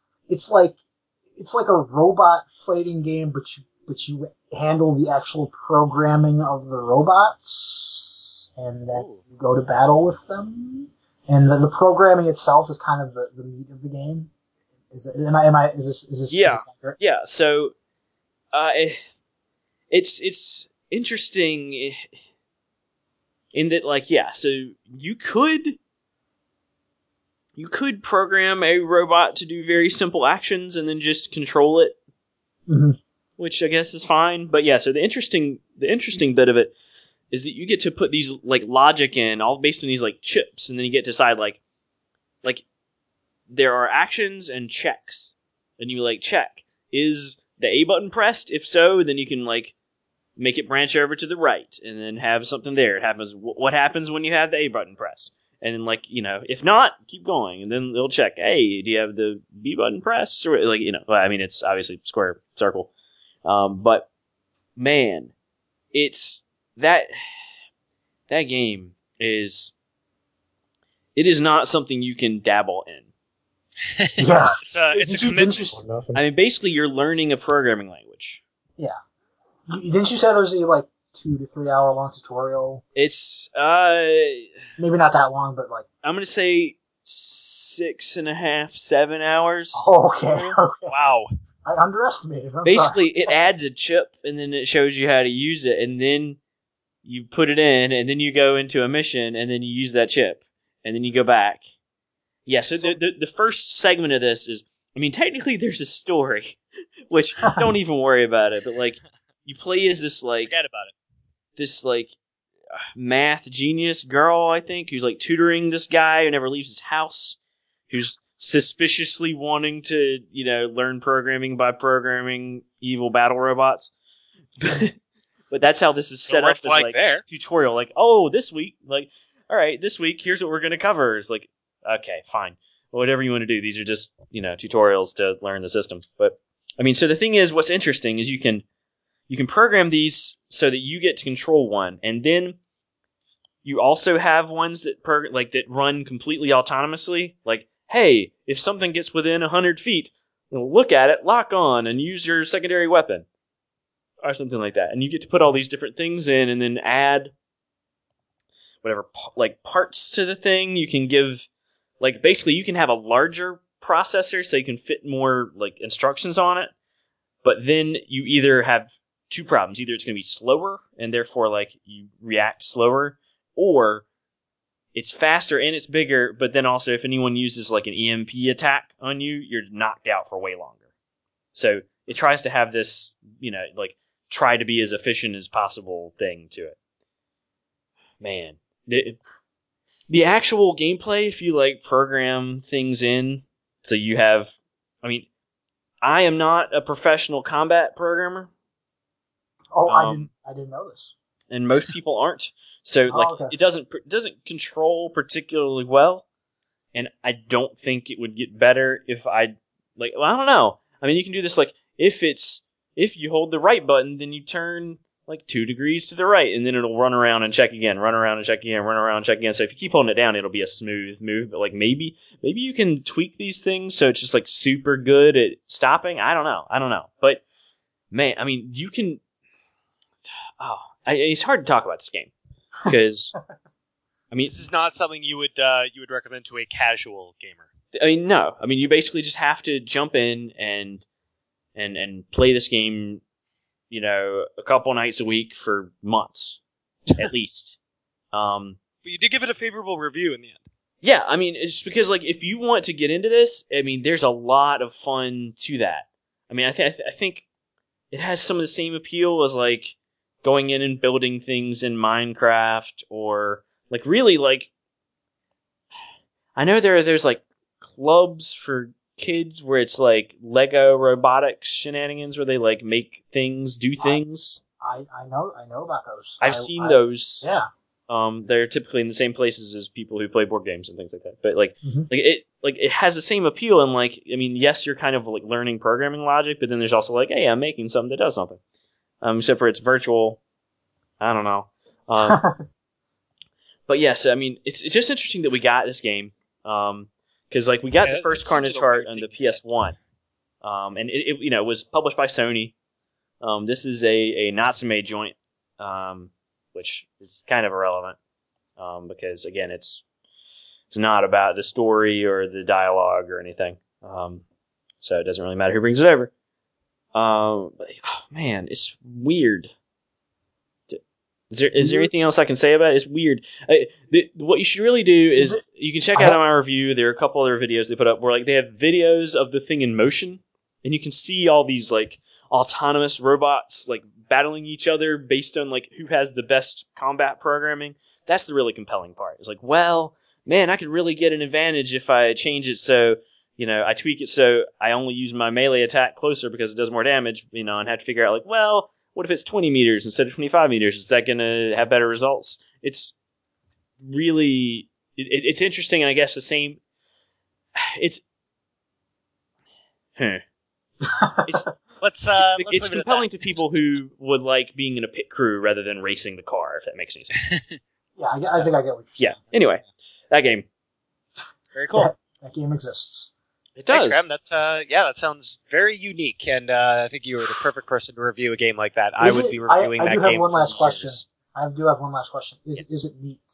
a robot fighting game, but you handle the actual programming of the robots, and then you go to battle with them. And the programming itself is kind of the meat of the game. Is this accurate? Yeah. So, it's interesting in that, so you could program a robot to do very simple actions and then just control it, which I guess is fine. But yeah, so the interesting bit of it is that you get to put these logic in, all based on these chips, and then you get to decide there are actions and checks, and you check, is the A button pressed? If so, then you can make it branch over to the right, and then have something there. It happens. What happens when you have the A button pressed? And then if not, keep going, and then they'll check. Hey, do you have the B button pressed? Or it's obviously square, circle, but man, it's that game is not something you can dabble in. Yeah, it's a commitment. I mean, basically, you're learning a programming language. Yeah. Didn't you say there's a 2 to 3 hour long tutorial? It's maybe not that long, but I'm gonna say 6.5, 7 hours. Oh, okay. Wow. I underestimated. Basically, it adds a chip, and then it shows you how to use it, and then you put it in, and then you go into a mission, and then you use that chip, and then you go back. Yeah, so the first segment of this is, technically there's a story, which don't even worry about it, but you play as this forget about it. This math genius girl, I think, who's tutoring this guy who never leaves his house, who's suspiciously wanting to, learn programming by programming evil battle robots. But that's how this is set No red up as flag like there. tutorial. Like, this week, all right, this week, here's what we're going to cover. It's like, okay, fine. Well, whatever you want to do. These are just, tutorials to learn the system. But, I mean, so the thing is, what's interesting is you can program these so that you get to control one. And then you also have ones that that run completely autonomously. Like, hey, if something gets within 100 feet, look at it, lock on, and use your secondary weapon. Or something like that. And you get to put all these different things in and then add whatever, parts to the thing. You can give, basically you can have a larger processor so you can fit more, instructions on it. But then you either have two problems. Either it's going to be slower, and therefore, you react slower, or it's faster and it's bigger, but then also if anyone uses, an EMP attack on you, you're knocked out for way longer. So it tries to have this, try to be as efficient as possible thing to it. Man. The actual gameplay, if you, program things in, so you have... I mean, I am not a professional combat programmer. Oh, I didn't know this. And most people aren't. So, okay. It doesn't control particularly well, and I don't think it would get better if I don't know. I mean, you can do this, if you hold the right button, then you turn 2 degrees to the right, and then it'll run around and check again, run around and check again, run around and check again. So if you keep holding it down, it'll be a smooth move. But maybe you can tweak these things so it's just super good at stopping. I don't know. But man, I mean, you can. It's hard to talk about this game because I mean, this is not something you would recommend to a casual gamer. I mean, no. I mean, you basically just have to jump in and play this game, a couple nights a week for months, at least. But you did give it a favorable review in the end. Yeah, I mean, it's because, if you want to get into this, I mean, there's a lot of fun to that. I mean, I think it has some of the same appeal as, going in and building things in Minecraft, or, really, I know there's, clubs for kids where it's Lego robotics shenanigans where they make things do things. I know about those. I've seen those. Yeah. They're typically in the same places as people who play board games and things like that. But Mm-hmm. it has the same appeal, and I mean, yes, you're kind of learning programming logic, but then there's also hey, I'm making something that does something. Except for it's virtual. I don't know. But yes, I mean, it's just interesting that we got this game. Because we got the first Carnage Heart on the PS1, and it was published by Sony. This is a Natsume joint, which is kind of irrelevant, because again, it's not about the story or the dialogue or anything, so it doesn't really matter who brings it over. But, man, it's weird. Is there anything else I can say about it? It's weird. What you should really do is you can check out my review. There are a couple other videos they put up where they have videos of the thing in motion, and you can see all these autonomous robots battling each other based on who has the best combat programming. That's the really compelling part. It's well, man, I could really get an advantage if I change it so I tweak it so I only use my melee attack closer because it does more damage. And have to figure out well, what if it's 20 meters instead of 25 meters? Is that going to have better results? It's really... It's interesting, and I guess the same... It's it's compelling to people who would like being in a pit crew rather than racing the car, if that makes any sense. Yeah, I think I get what you're saying. Yeah, anyway, that game. Very cool. That game exists. It does. Thanks, Graham. That sounds very unique, and I think you are the perfect person to review a game like that. I would be reviewing that game. I do have one last for question. years. I do have one last question. Is it neat?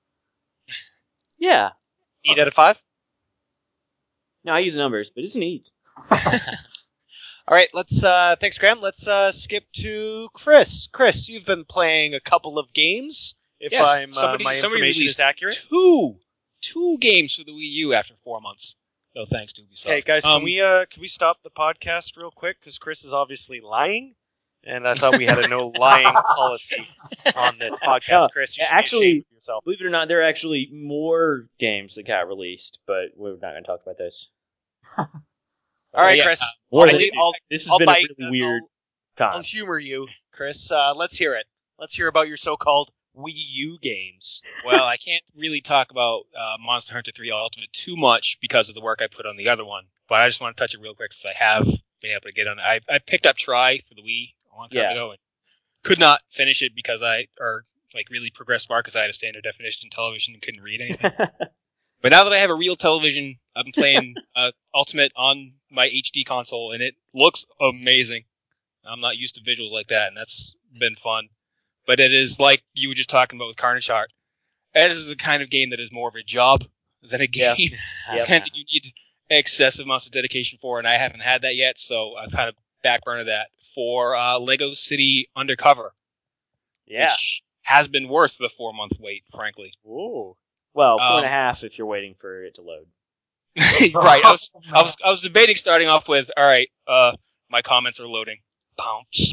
Yeah. 8 out of 5? No, I use numbers, but it's neat. All right, let's. Thanks, Graham. Let's skip to Chris. Chris, you've been playing a couple of games. If my information is accurate, two games for the Wii U after 4 months. No thanks to Ubisoft. Hey guys, can we stop the podcast real quick because Chris is obviously lying, And I thought we had a no lying policy on this podcast, No, Chris. You should actually- be ashamed of yourself. Believe it or not, there are actually more games that got released, but we're not going to talk about those. All right, yeah, Chris. More I'll- than- I'll- this has I'll been bite- a really weird I'll time. humor you, Chris. Let's hear it. Let's hear about your so-called Wii U games. Well, I can't really talk about Monster Hunter 3 Ultimate too much because of the work I put on the other one, but I just want to touch it real quick since I have been able to get on it. I picked up Try for the Wii a long time ago and could not finish it because really progressed far because I had a standard definition television and couldn't read anything. But now that I have a real television, I've been playing Ultimate on my HD console, and it looks amazing. I'm not used to visuals like that, and that's been fun. But it is like you were just talking about with Carnage Heart. This is the kind of game that is more of a job than a game. Yep. It's kind of thing you need excessive amounts of dedication for, and I haven't had that yet, so I've kind of backburnered that for Lego City Undercover, which has been worth the 4-month wait, frankly. Ooh. Well, 4.5 if you're waiting for it to load. Right. I was debating starting off with, all right, my comments are loading. Bounce.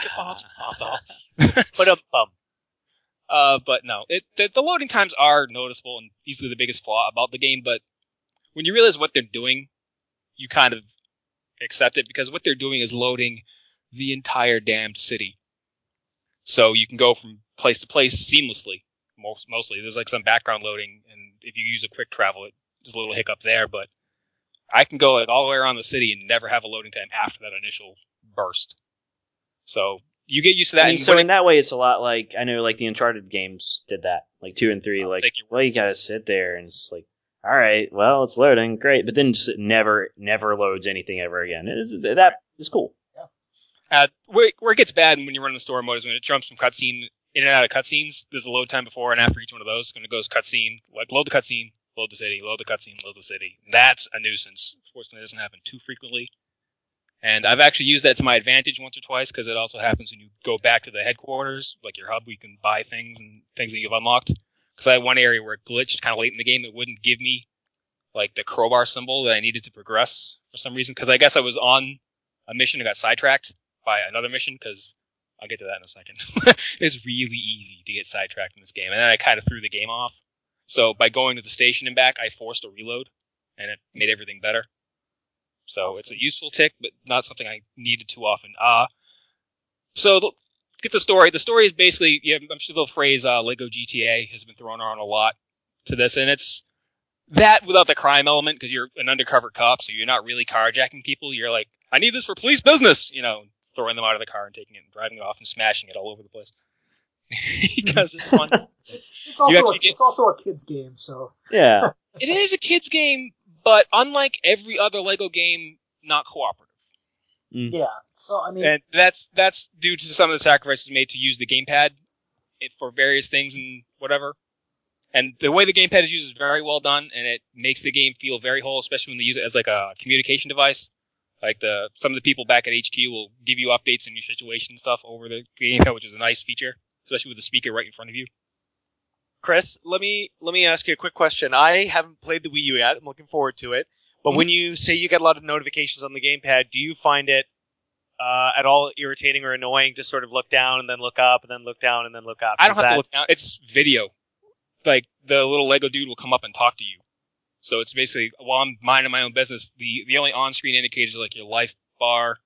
But no, the loading times are noticeable and easily the biggest flaw about the game. But when you realize what they're doing, you kind of accept it because what they're doing is loading the entire damned city. So you can go from place to place seamlessly. Mostly, there's like some background loading, and if you use a quick travel, there's a little hiccup there. But I can go like all the way around the city and never have a loading time after that initial burst. So you get used to that. I mean, and so when in that way, it's a lot like, I know like the Uncharted games did that, like 2 and 3. Like, thank you. well, you gotta sit there and it's like, all right, well, it's loading, great, but then just it never loads anything ever again. That is cool. where it gets bad when you run the story mode is when it jumps from cutscene in and out of cutscenes. There's a load time before and after each one of those. When it goes cutscene, like load the cutscene, load the city, load the cutscene, load the city. That's a nuisance. Fortunately, it doesn't happen too frequently. And I've actually used that to my advantage once or twice because it also happens when you go back to the headquarters, like your hub, where you can buy things and things that you've unlocked. Because I had one area where it glitched kind of late in the game. It wouldn't give me like the crowbar symbol that I needed to progress for some reason. Because I guess I was on a mission and got sidetracked by another mission. Because I'll get to that in a second. It's really easy to get sidetracked in this game, and then I kind of threw the game off. So by going to the station and back, I forced a reload, and it made everything better. So awesome. It's a useful tick, but not something I needed too often. So let's get the story. The story is basically, I'm sure the phrase Lego GTA has been thrown around a lot to this, and it's that without the crime element, because you're an undercover cop, so you're not really carjacking people. You're like, I need this for police business, throwing them out of the car and taking it and driving it off and smashing it all over the place. Because it's fun. It's also a kid's game, so... Yeah. It is a kid's game, but unlike every other Lego game, not cooperative. Yeah, so I mean... And that's due to some of the sacrifices made to use the gamepad for various things and whatever. And the way the gamepad is used is very well done, and it makes the game feel very whole, especially when they use it as like a communication device. Like some of the people back at HQ will give you updates on your situation and stuff over the gamepad, which is a nice feature, especially with the speaker right in front of you. Chris, let me ask you a quick question. I haven't played the Wii U yet. I'm looking forward to it. But when you say you get a lot of notifications on the gamepad, do you find it at all irritating or annoying to sort of look down and then look up and then look down and then look up? I don't have to look down. It's video. Like the little Lego dude will come up and talk to you. So it's basically, while I'm minding my own business, the only on-screen indicators are like your life bar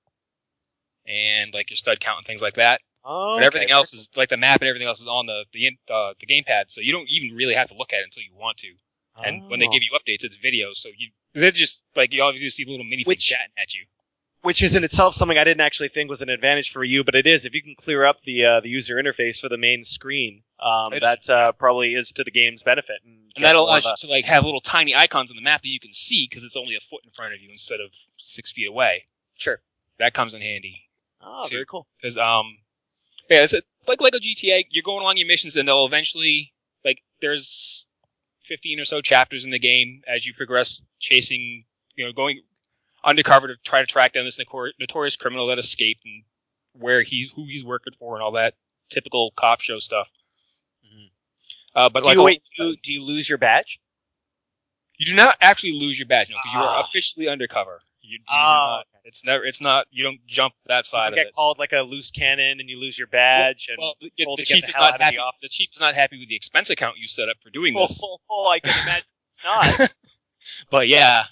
and like your stud count and things like that. Oh, but everything else is like the map and everything else is on the gamepad, so you don't even really have to look at it until you want to. And when they give you updates, it's video, so they're just like you obviously see little mini things chatting at you. Which is in itself something I didn't actually think was an advantage for you, but it is. If you can clear up the user interface for the main screen, that probably is to the game's benefit. And that allows you to like have little tiny icons on the map that you can see because it's only a foot in front of you instead of 6 feet away. Sure, that comes in handy. Oh, very cool. Because it's like Lego GTA. You're going along your missions, and they'll eventually there's 15 or so chapters in the game as you progress, chasing, going undercover to try to track down this notorious criminal that escaped and who he's working for and all that typical cop show stuff. Mm-hmm. But do you lose your badge? You do not actually lose your badge, no, because you are officially undercover. You do not. It's not. You don't jump that side You of get it. called like a loose cannon, and you lose your badge. Well, and the told to chief get is the hell not out of happy. the office. The chief is not happy with the expense account you set up for doing this. Oh, I can imagine it's not. But yeah,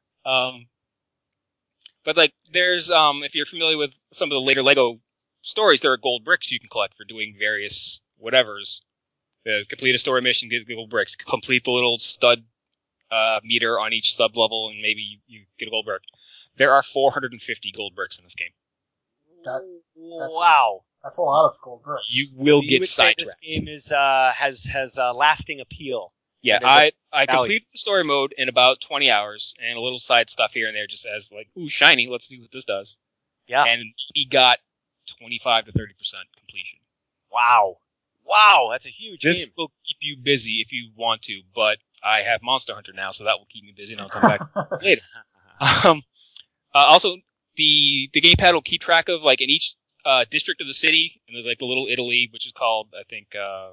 but like there's if you're familiar with some of the later Lego stories, there are gold bricks you can collect for doing various whatevers. Complete a story mission, get gold bricks. Complete the little stud meter on each sub level, and maybe you get a gold brick. There are 450 gold bricks in this game. Wow. That's a lot of gold bricks. You will You get would say this sidetracked. game is has lasting appeal. Yeah, And there's I value. completed the story mode in about 20 hours, and a little side stuff here and there just as like, ooh, shiny, let's see what this does. Yeah. And he got 25 to 30% completion. Wow. Wow, that's a huge This game. will keep you busy if you want to, but I have Monster Hunter now, so that will keep me busy, and I'll come back later. Also, the gamepad will keep track of, like, in each district of the city, and there's, like, the Little Italy, which is called, I think,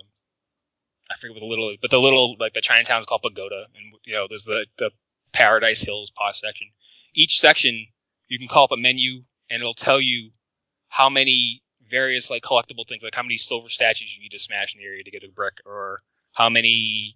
I forget what the little, like, the Chinatown is called Pagoda, and, you know, there's the Paradise Hills posh section. Each section, you can call up a menu, and it'll tell you how many various, like, collectible things, like how many silver statues you need to smash in the area to get a brick, or how many,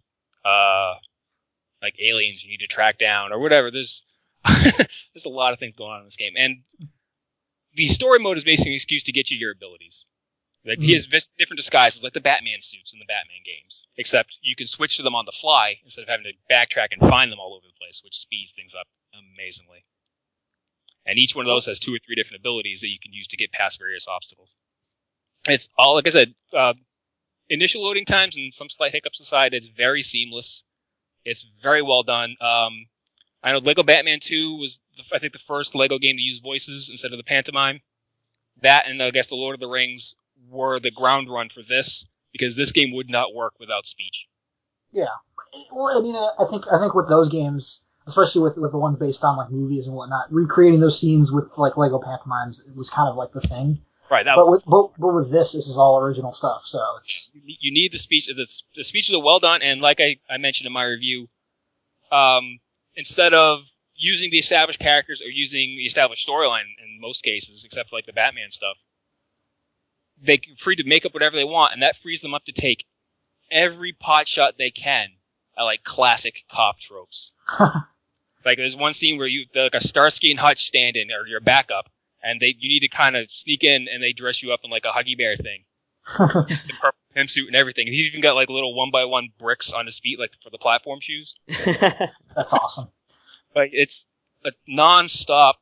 like, aliens you need to track down, or whatever. There's a lot of things going on in this game. And the story mode is basically an excuse to get you your abilities. Like, he has different disguises, like the Batman suits in the Batman games. Except you can switch to them on the fly instead of having to backtrack and find them all over the place, which speeds things up amazingly. And each one of those has 2 or 3 different abilities that you can use to get past various obstacles. It's all, like I said, initial loading times and some slight hiccups aside, it's very seamless. It's very well done. I know Lego Batman 2 was, I think, the first Lego game to use voices instead of the pantomime. That and, I guess, the Lord of the Rings were the ground run for this, because this game would not work without speech. Yeah. Well, I mean, I think with those games, especially with the ones based on, like, movies and whatnot, recreating those scenes with, like, Lego pantomimes, it was kind of like the thing. Right. But with this is all original stuff, so it's... You need the speech. The speeches are well done, and like I mentioned in my review, instead of using the established characters or using the established storyline in most cases, except for, like, the Batman stuff, they're free to make up whatever they want, and that frees them up to take every pot shot they can at, like, classic cop tropes. Like, there's one scene where like a Starsky and Hutch stand-in, or your backup, and you need to kind of sneak in, and they dress you up in, like, a Huggy Bear thing. The purple swimsuit and everything. And he's even got, like, little 1x1 bricks on his feet, like, for the platform shoes. That's awesome. Like, it's a non-stop.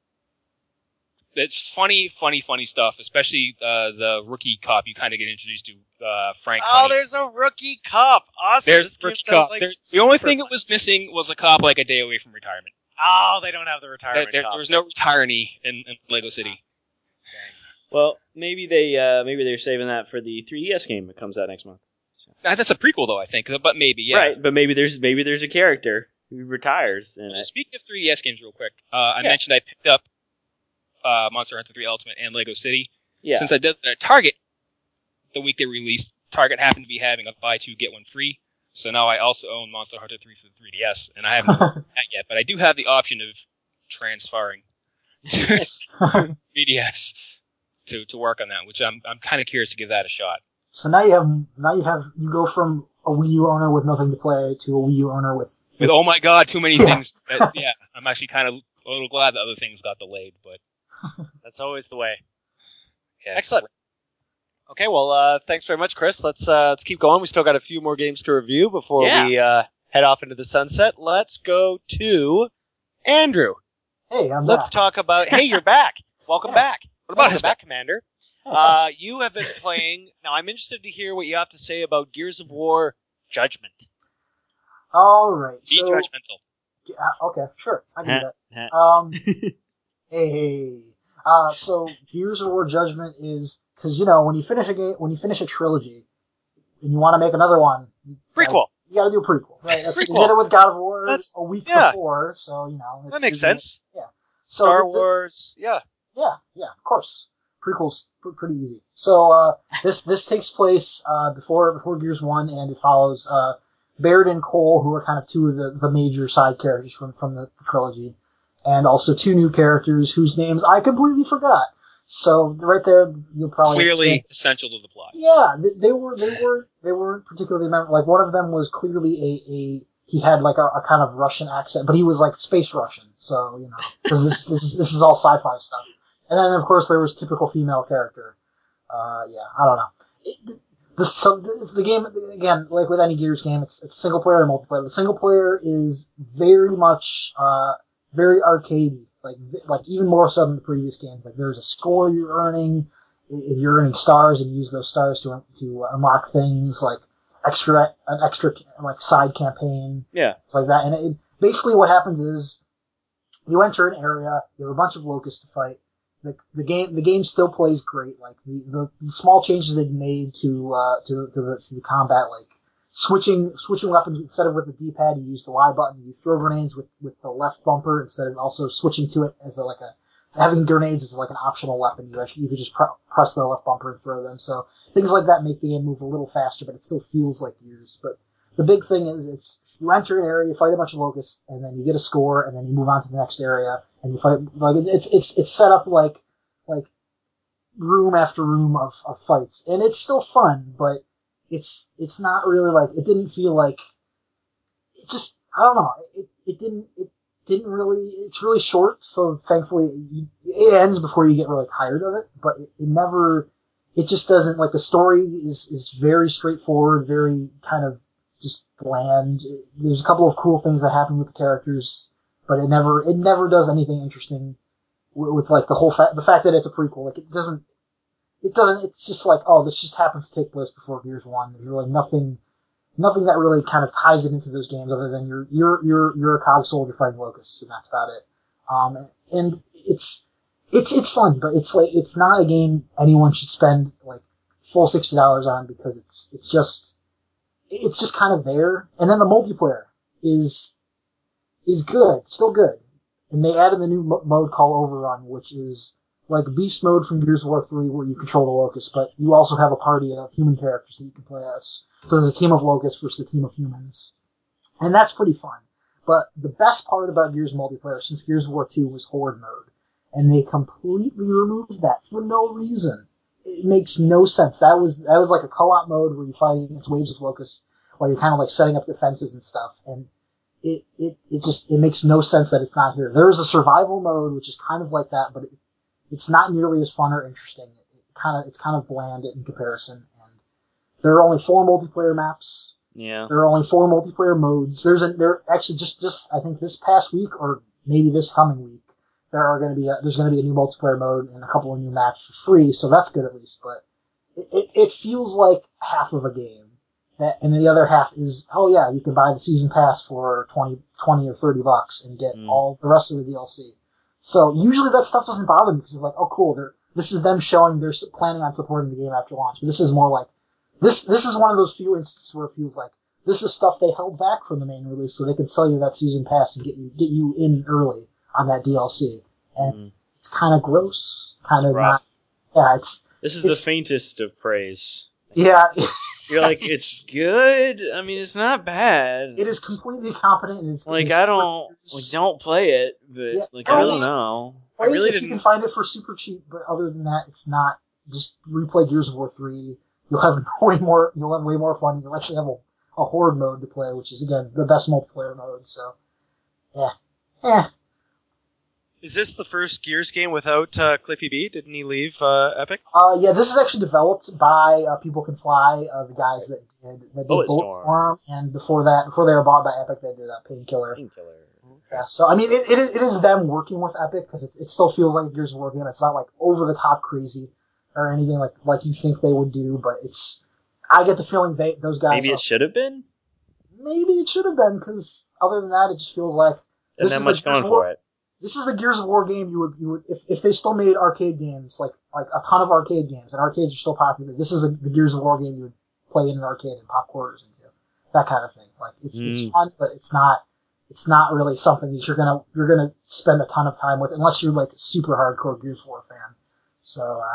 It's funny stuff, especially the rookie cop you kind of get introduced to, Frank Honey. There's a rookie cop. Awesome. There's This the rookie game sounds cop. like The only super thing that fun. was missing was a cop like a day away from retirement. Oh, they don't have the retirement There cop. was no retiree in Lego City. Well, maybe they're saving that for the 3DS game that comes out next month. So. That's a prequel, though, I think. But maybe, yeah. Right, but maybe there's a character who retires in it. Speaking of 3DS games, real quick, I mentioned I picked up Monster Hunter 3 Ultimate and Lego City. Yeah. Since I did that at Target the week they released, Target happened to be having a buy 2 get 1 free. So now I also own Monster Hunter 3 for the 3DS, and I haven't done that yet. But I do have the option of transferring to 3DS to work on that, which I'm kind of curious to give that a shot. So now you go from a Wii U owner with nothing to play to a Wii U owner with Oh my god, too many things. I'm actually kind of a little glad that other things got delayed, but That's always the way. yeah. Excellent. Okay, well, thanks very much, Chris. Let's keep going. We still got a few more games to review before we head off into the sunset. Let's go to Andrew. Hey, I'm Let's back. talk about. Hey, you're back. Welcome back. What about Welcome his back, Commander? Hey, thanks. You have been playing. Now, I'm interested to hear what you have to say about Gears of War Judgment. All right. Be So judgmental. okay, sure, I can do that. Hey. So Gears of War Judgment is because when you finish a game, when you finish a trilogy, and you want to make another one, Prequel. You got to do a prequel, right? We Prequel. did it with God of War That's- a week yeah. before, so That makes sense. So Star Wars. Yeah. Yeah, of course. Prequel's pretty easy. So this takes place before Gears 1, and it follows Baird and Cole, who are kind of two of the major side characters from the trilogy. and also 2 new characters whose names I completely forgot. So right there, you'll probably Clearly essential to the plot. Yeah, they weren't particularly memorable. Like one of them was clearly he had like a kind of Russian accent, but he was like space Russian. So because this is all sci-fi stuff. And then of course there was typical female character. I don't know. The game again, like with any Gears game, it's single player and multiplayer. The single player is very much very arcadey, like even more so than the previous games. Like there's a score you're earning. You're earning stars, and you use those stars to unlock things like an extra like side campaign. Yeah, it's like that. And basically what happens is you enter an area, you have a bunch of locusts to fight. The game still plays great. Like the small changes they made to the combat, like switching weapons instead of with the D-pad, you use the Y button. You throw grenades with the left bumper instead of also switching to it as having grenades is like an optional weapon. You could just press the left bumper and throw them. So things like that make the game move a little faster, but it still feels like Gears. But the big thing is you enter an area, you fight a bunch of locusts, and then you get a score, and then you move on to the next area, and you fight. Like it's set up like room after room of fights, and it's still fun, but it's not really like it didn't feel like it just I don't know it didn't really. It's really short, so thankfully it ends before you get really tired of it. But it never. It just doesn't like the story is very straightforward, very kind of just bland. There's a couple of cool things that happen with the characters, but it never does anything interesting with like the fact that it's a prequel. Like it doesn't. It's just like, oh, this just happens to take place before Gears 1. There's really nothing that really kind of ties it into those games other than you're a cog soldier fighting locusts, and that's about it. And it's fun, but it's like it's not a game anyone should spend like full $60 on because it's just kind of there. And then the multiplayer is good, still good. And they added the new mode called Overrun, which is like Beast Mode from Gears of War 3 where you control the locusts, but you also have a party of human characters that you can play as. So there's a team of locusts versus a team of humans. And that's pretty fun. But the best part about Gears multiplayer, since Gears of War 2 was Horde mode, and they completely removed that for no reason. It makes no sense. That was like a co-op mode where you fight against waves of locusts while you're kind of like setting up defenses and stuff, and it makes no sense that it's not here. There is a survival mode which is kind of like that, but it's not nearly as fun or interesting. It's kind of bland in comparison. And there are only 4 multiplayer maps. Yeah. There are only 4 multiplayer modes. There actually just I think this past week or maybe this coming week there's going to be a new multiplayer mode and a couple of new maps for free. So that's good at least. But it feels like half of a game. And then the other half is, oh yeah, you can buy the season pass for $20 or $30 and get all the rest of the DLC. So usually that stuff doesn't bother me because it's like, oh cool, this is them showing they're planning on supporting the game after launch. But this is more like, this is one of those few instances where it feels like this is stuff they held back from the main release so they could sell you that season pass and get you in early on that DLC. And it's kind of gross, kind of not. Yeah, This is the faintest of praise. Yeah. You're like, it's good. I mean, it's not bad. It is completely competent. Don't play it, but I don't know. I really if you can find it for super cheap, but other than that, it's not. Just replay Gears of War 3. You'll have way more fun. You'll actually have a horde mode to play, which is again the best multiplayer mode. So, yeah. Is this the first Gears game without Cliffy B? Didn't he leave Epic? Yeah, this is actually developed by People Can Fly, the guys that did Bulletstorm, and before they were bought by Epic, they did Painkiller. Yeah, so I mean, it is them working with Epic because it still feels like a Gears of War game. It's not like over the top crazy or anything like you think they would do, but I get the feeling those guys. Maybe it should have been. Maybe it should have been because other than that, it just feels like there's not much going for it. This is a Gears of War game you would if they still made arcade games like a ton of arcade games and arcades are still popular. This is the Gears of War game you would play in an arcade and pop quarters into, that kind of thing. Like it's fun, but it's not really something that you're gonna spend a ton of time with unless you're like a super hardcore Gears of War fan. So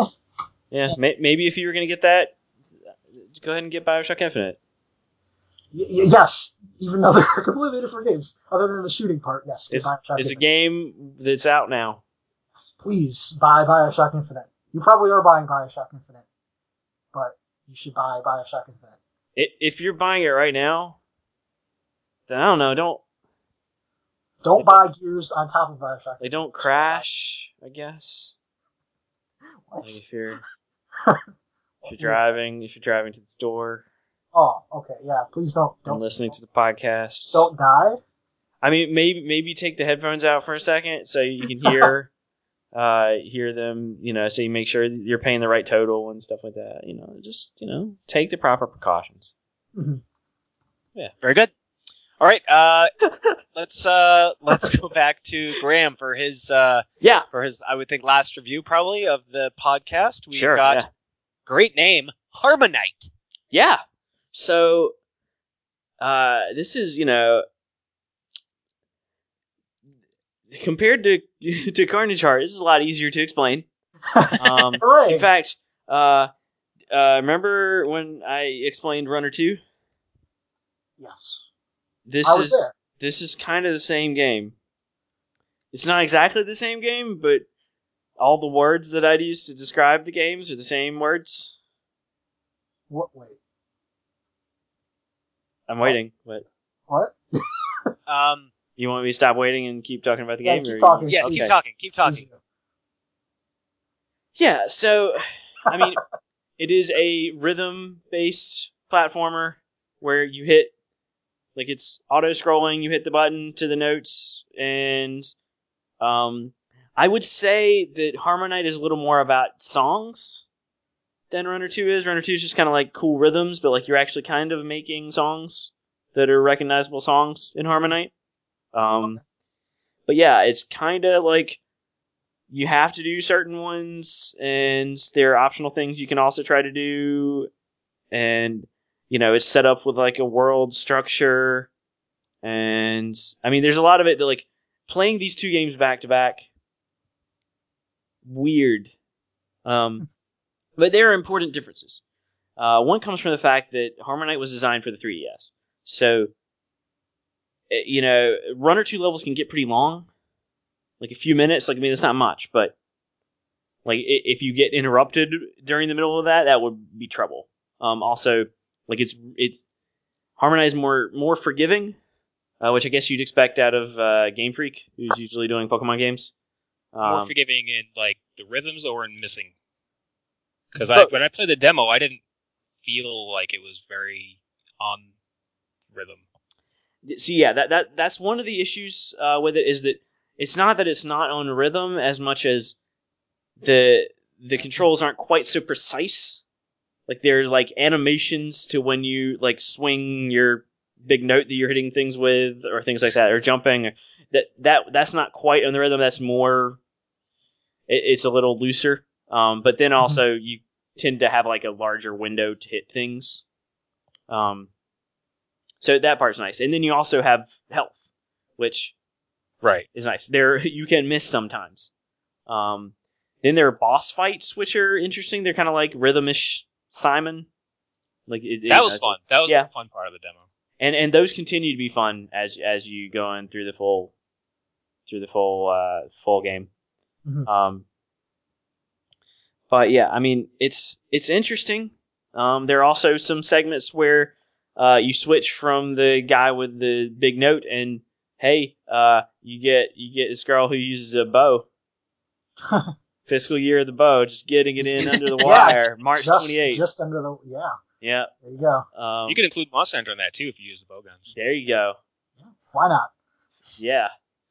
maybe if you were gonna get that, go ahead and get BioShock Infinite. Yes, even though they're completely different games, other than the shooting part. Yes, It's Bioshock a Infinite. game that's out now. Yes, please buy Bioshock Infinite. You probably are buying Bioshock Infinite, but you should buy Bioshock Infinite. If you're buying it right now, then I don't know. Don't buy Gears on top of Bioshock. They don't crash, I guess. What? Like if you're driving to the store Oh, okay, yeah. Please don't and listening to the podcast. Don't die. I mean, maybe take the headphones out for a second so you can hear hear them. So you make sure that you're paying the right total and stuff like that. Just take the proper precautions. Mm-hmm. Yeah, very good. All right, let's go back to Graham for his I would think last review probably of the podcast. We got great name, Harmonite. Yeah. So this is compared to Carnage Heart, this is a lot easier to explain. Hooray. In fact, remember when I explained Runner 2? Yes. This is kind of the same game. It's not exactly the same game, but all the words that I'd use to describe the games are the same words. What? Wait. I'm waiting. What? You want me to stop waiting and keep talking about the game? Keep talking. Yes, please. keep talking. Yeah, so, I mean, it is a rhythm-based platformer where you hit, like, it's auto-scrolling, you hit the button to the notes, and I would say that Harmonite is a little more about songs than Runner 2 is. Runner 2 is just kind of like cool rhythms, but like you're actually kind of making songs that are recognizable songs in Harmonite. But yeah, it's kind of like you have to do certain ones, and there are optional things you can also try to do, and it's set up with like a world structure, and I mean there's a lot of it that like playing these two games back to back, weird. But there are important differences. One comes from the fact that Harmonite was designed for the 3DS. So, Runner 2 levels can get pretty long. Like a few minutes. Like, I mean, it's not much, but like if you get interrupted during the middle of that would be trouble. Also, like it's Harmonite is more forgiving, which I guess you'd expect out of Game Freak, who's usually doing Pokemon games. More forgiving in like the rhythms or in missing. Because Both. when I played the demo, I didn't feel like it was very on rhythm. See, yeah, that's one of the issues with it is that it's not on rhythm as much as the controls aren't quite so precise. Like they're like animations to when you like swing your big note that you're hitting things with, or things like that, or jumping. That's not quite on the rhythm. That's more. It's a little looser. But then also you tend to have like a larger window to hit things. So that part's nice. And then you also have health, which is nice. There you can miss sometimes. Then there are boss fights, which are interesting. They're kind of like rhythmish Simon. Like that was fun. That was the fun part of the demo. And those continue to be fun as you go on through the full game. Mm-hmm. But yeah, I mean it's interesting. There are also some segments where you switch from the guy with the big note, and hey, you get this girl who uses a bow. Fiscal year of the bow, just getting it in under the wire. March 28th. Just under the Yeah. There you go. You can include Monster Hunter in that too if you use the bow guns. There you go. Why not? Yeah.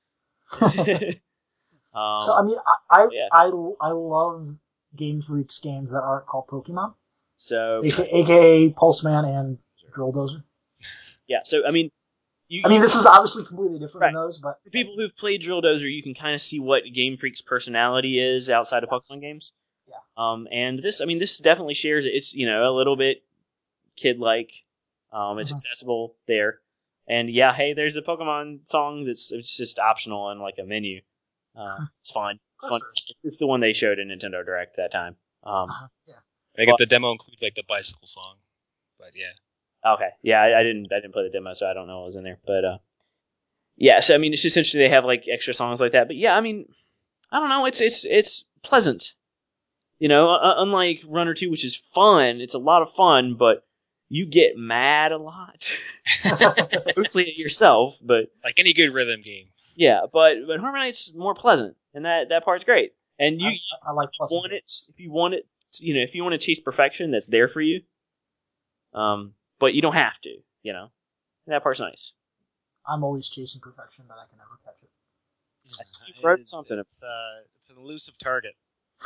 So I mean, I love Game Freak's games that aren't called Pokemon. So AKA Pulseman and Drill Dozer. Yeah. So I mean, this is obviously completely different than those, but for people who've played Drill Dozer, you can kind of see what Game Freak's personality is outside of Pokemon games. Yeah. And this definitely shares it. It's a little bit kid-like. It's accessible there. And yeah, hey, there's a Pokemon song it's just optional in like a menu. It's fun. It's fun. It's the one they showed in Nintendo Direct that time. yeah. I get the demo includes like the bicycle song, but yeah. Okay, yeah, I didn't play the demo, so I don't know what was in there. But yeah, so I mean, it's just essentially they have like extra songs like that. But yeah, I mean, I don't know, it's pleasant. You know, unlike Runner 2, which is fun, it's a lot of fun, but you get mad a lot. Mostly at yourself, but Like any good rhythm game. yeah, but Harmon Knight's more pleasant, and that part's great. And I like pleasant want it games. if you want it, you know, if you want to taste perfection, that's there for you. But you don't have to, you know. And that part's nice. I'm always chasing perfection, but I can never catch it. You've wrote something. It's an elusive target.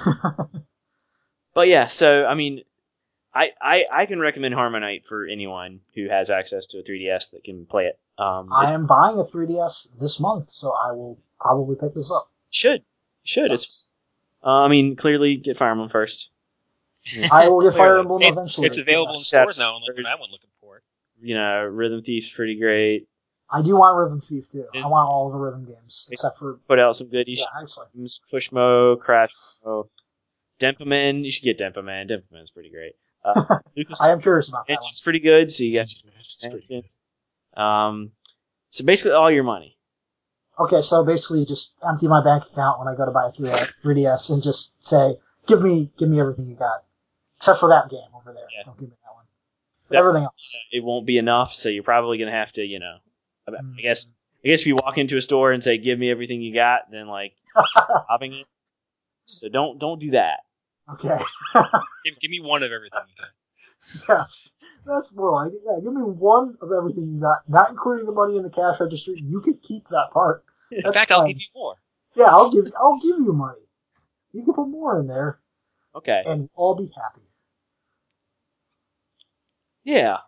But yeah, so I mean, I can recommend Harmon Knight for anyone who has access to a 3DS that can play it. I am buying a 3DS this month, so I will probably pick this up. Should. Yes. It's. I mean, clearly get Fire Emblem first. I will get Fire Clearly. Emblem It's- eventually. It's available in yes. stores now, unlike when I went looking for it. You know, Rhythm Thief's pretty great. I do want Rhythm Thief too. I want all the rhythm games except for Put out some good yeah, actually. games. Pushmo, Crashmo, Dempaman. You should get Dempaman. Dempaman's pretty great. Lucas I am curious about that one. It's pretty good. So you got. It's pretty good. So basically, all your money. Okay, so basically just empty my bank account when I go to buy a 3DS and just say, give me everything you got. Except for that game over there. Yeah. Don't give me that one. But everything else. It won't be enough, so you're probably gonna have to, you know. I guess if you walk into a store and say, "Give me everything you got," then like robbing it. So don't do that. Okay. Give me one of everything you got. Yes. That's more like it. Yeah, give me one of everything you got, not including the money in the cash register. You can keep that part. In That's fact, fine. I'll give you more. Yeah, I'll give you money. You can put more in there, Okay. and we'll all be happy. Yeah.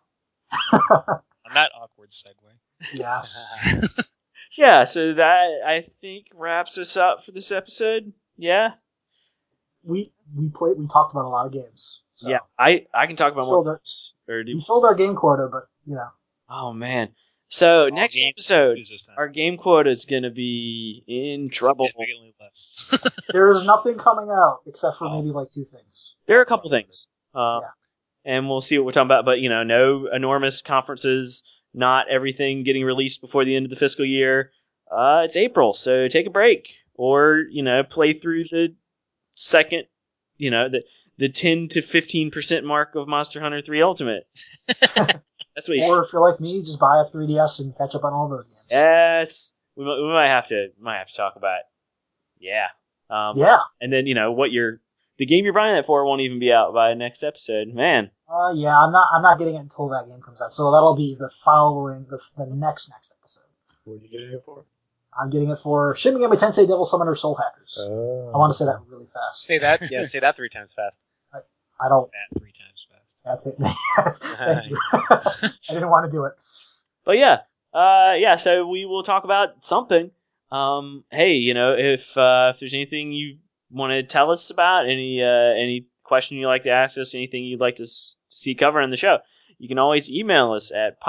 On that awkward segue. Yes. Yeah. So that I think wraps us up for this episode. Yeah. We talked about a lot of games. So. Yeah. I can talk about more. We filled our game quota, but you know. Oh man. So All next games episode, this time. our game quota is going to be in trouble. Significantly less. There is nothing coming out except for maybe like 2 things. There are a couple things. Yeah. And we'll see what we're talking about. But, you know, no enormous conferences, not everything getting released before the end of the fiscal year. It's April, so take a break. Or, you know, play through the second, you know, the 10 to 15% mark of Monster Hunter 3 Ultimate. That's what Or if you're like me, just buy a 3DS and catch up on all those games. Yes. We might have to talk about it. Yeah. Yeah. And then, you know, the game you're buying that for won't even be out by next episode. Man. Yeah, I'm not getting it until that game comes out. So that'll be the following, the next episode. What are you getting it for? I'm getting it for Shin Megami Tensei Devil Summoner Soul Hackers. I want to say that really fast. Say that 3 times fast. I don't. That 3 times fast. That's it. Thank you. I didn't want to do it. But yeah. So we will talk about something. Hey, you know, if there's anything you want to tell us about, any question you'd like to ask us, anything you'd like to see covered on the show, you can always email us at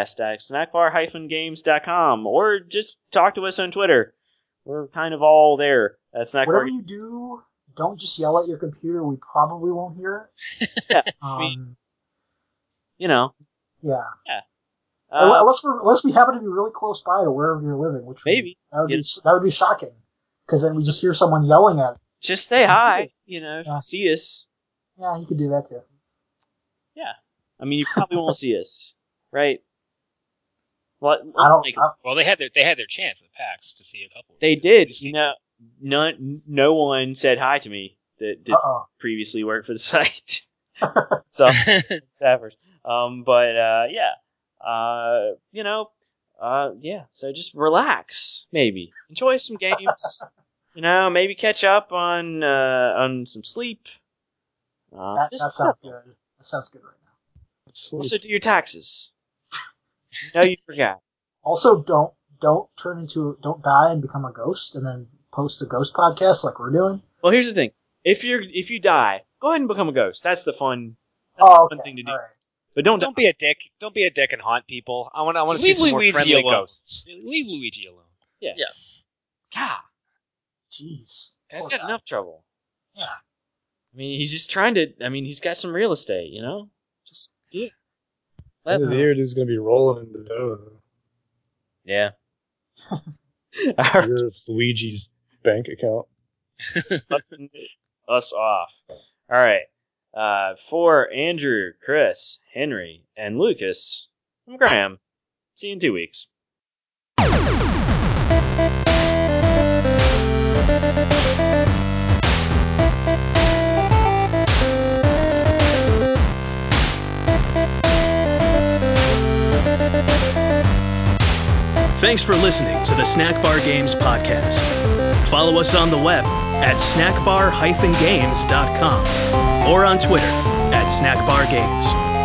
podcast@snackbar-games.com or just talk to us on Twitter. We're kind of all there at Snackbar. Whatever you do, don't just yell at your computer. We probably won't hear it. Yeah, you know. Yeah. Yeah. Unless we happen to be really close by to wherever you're living, which maybe that would be shocking. Because then we just hear someone yelling at it. Just say hi, you know, if you see us. Yeah, you could do that too. Yeah. I mean, you probably won't see us, right? Well, Well, they had their chance at PAX to see a couple. They did. You know, no one said hi to me that did previously work for the site. So staffers. You know, so just relax, maybe enjoy some games. You know, maybe catch up on some sleep. That sounds good. That sounds good right now. Also, do your taxes. No, you forgot. Also, don't die and become a ghost and then post a ghost podcast like we're doing. Well, here's the thing: if you die, go ahead and become a ghost. That's the fun. Fun thing to do. All right. But don't be a dick. Don't be a dick and haunt people. I want to see Leave some more Luigi friendly alone. ghosts. Leave Luigi alone. Yeah. God, jeez, guy's got enough trouble. Yeah. I mean, he's just trying to. I mean, he's got some real estate, you know. Just do it. End of the year, dude's gonna be rolling in the dough. Yeah. Here's Luigi's bank account. Us off. All right. For Andrew, Chris, Henry, and Lucas, I'm Graham. See you in 2 weeks. Thanks for listening to the Snack Bar Games podcast. Follow us on the web at snackbar-games.com or on Twitter at snackbargames.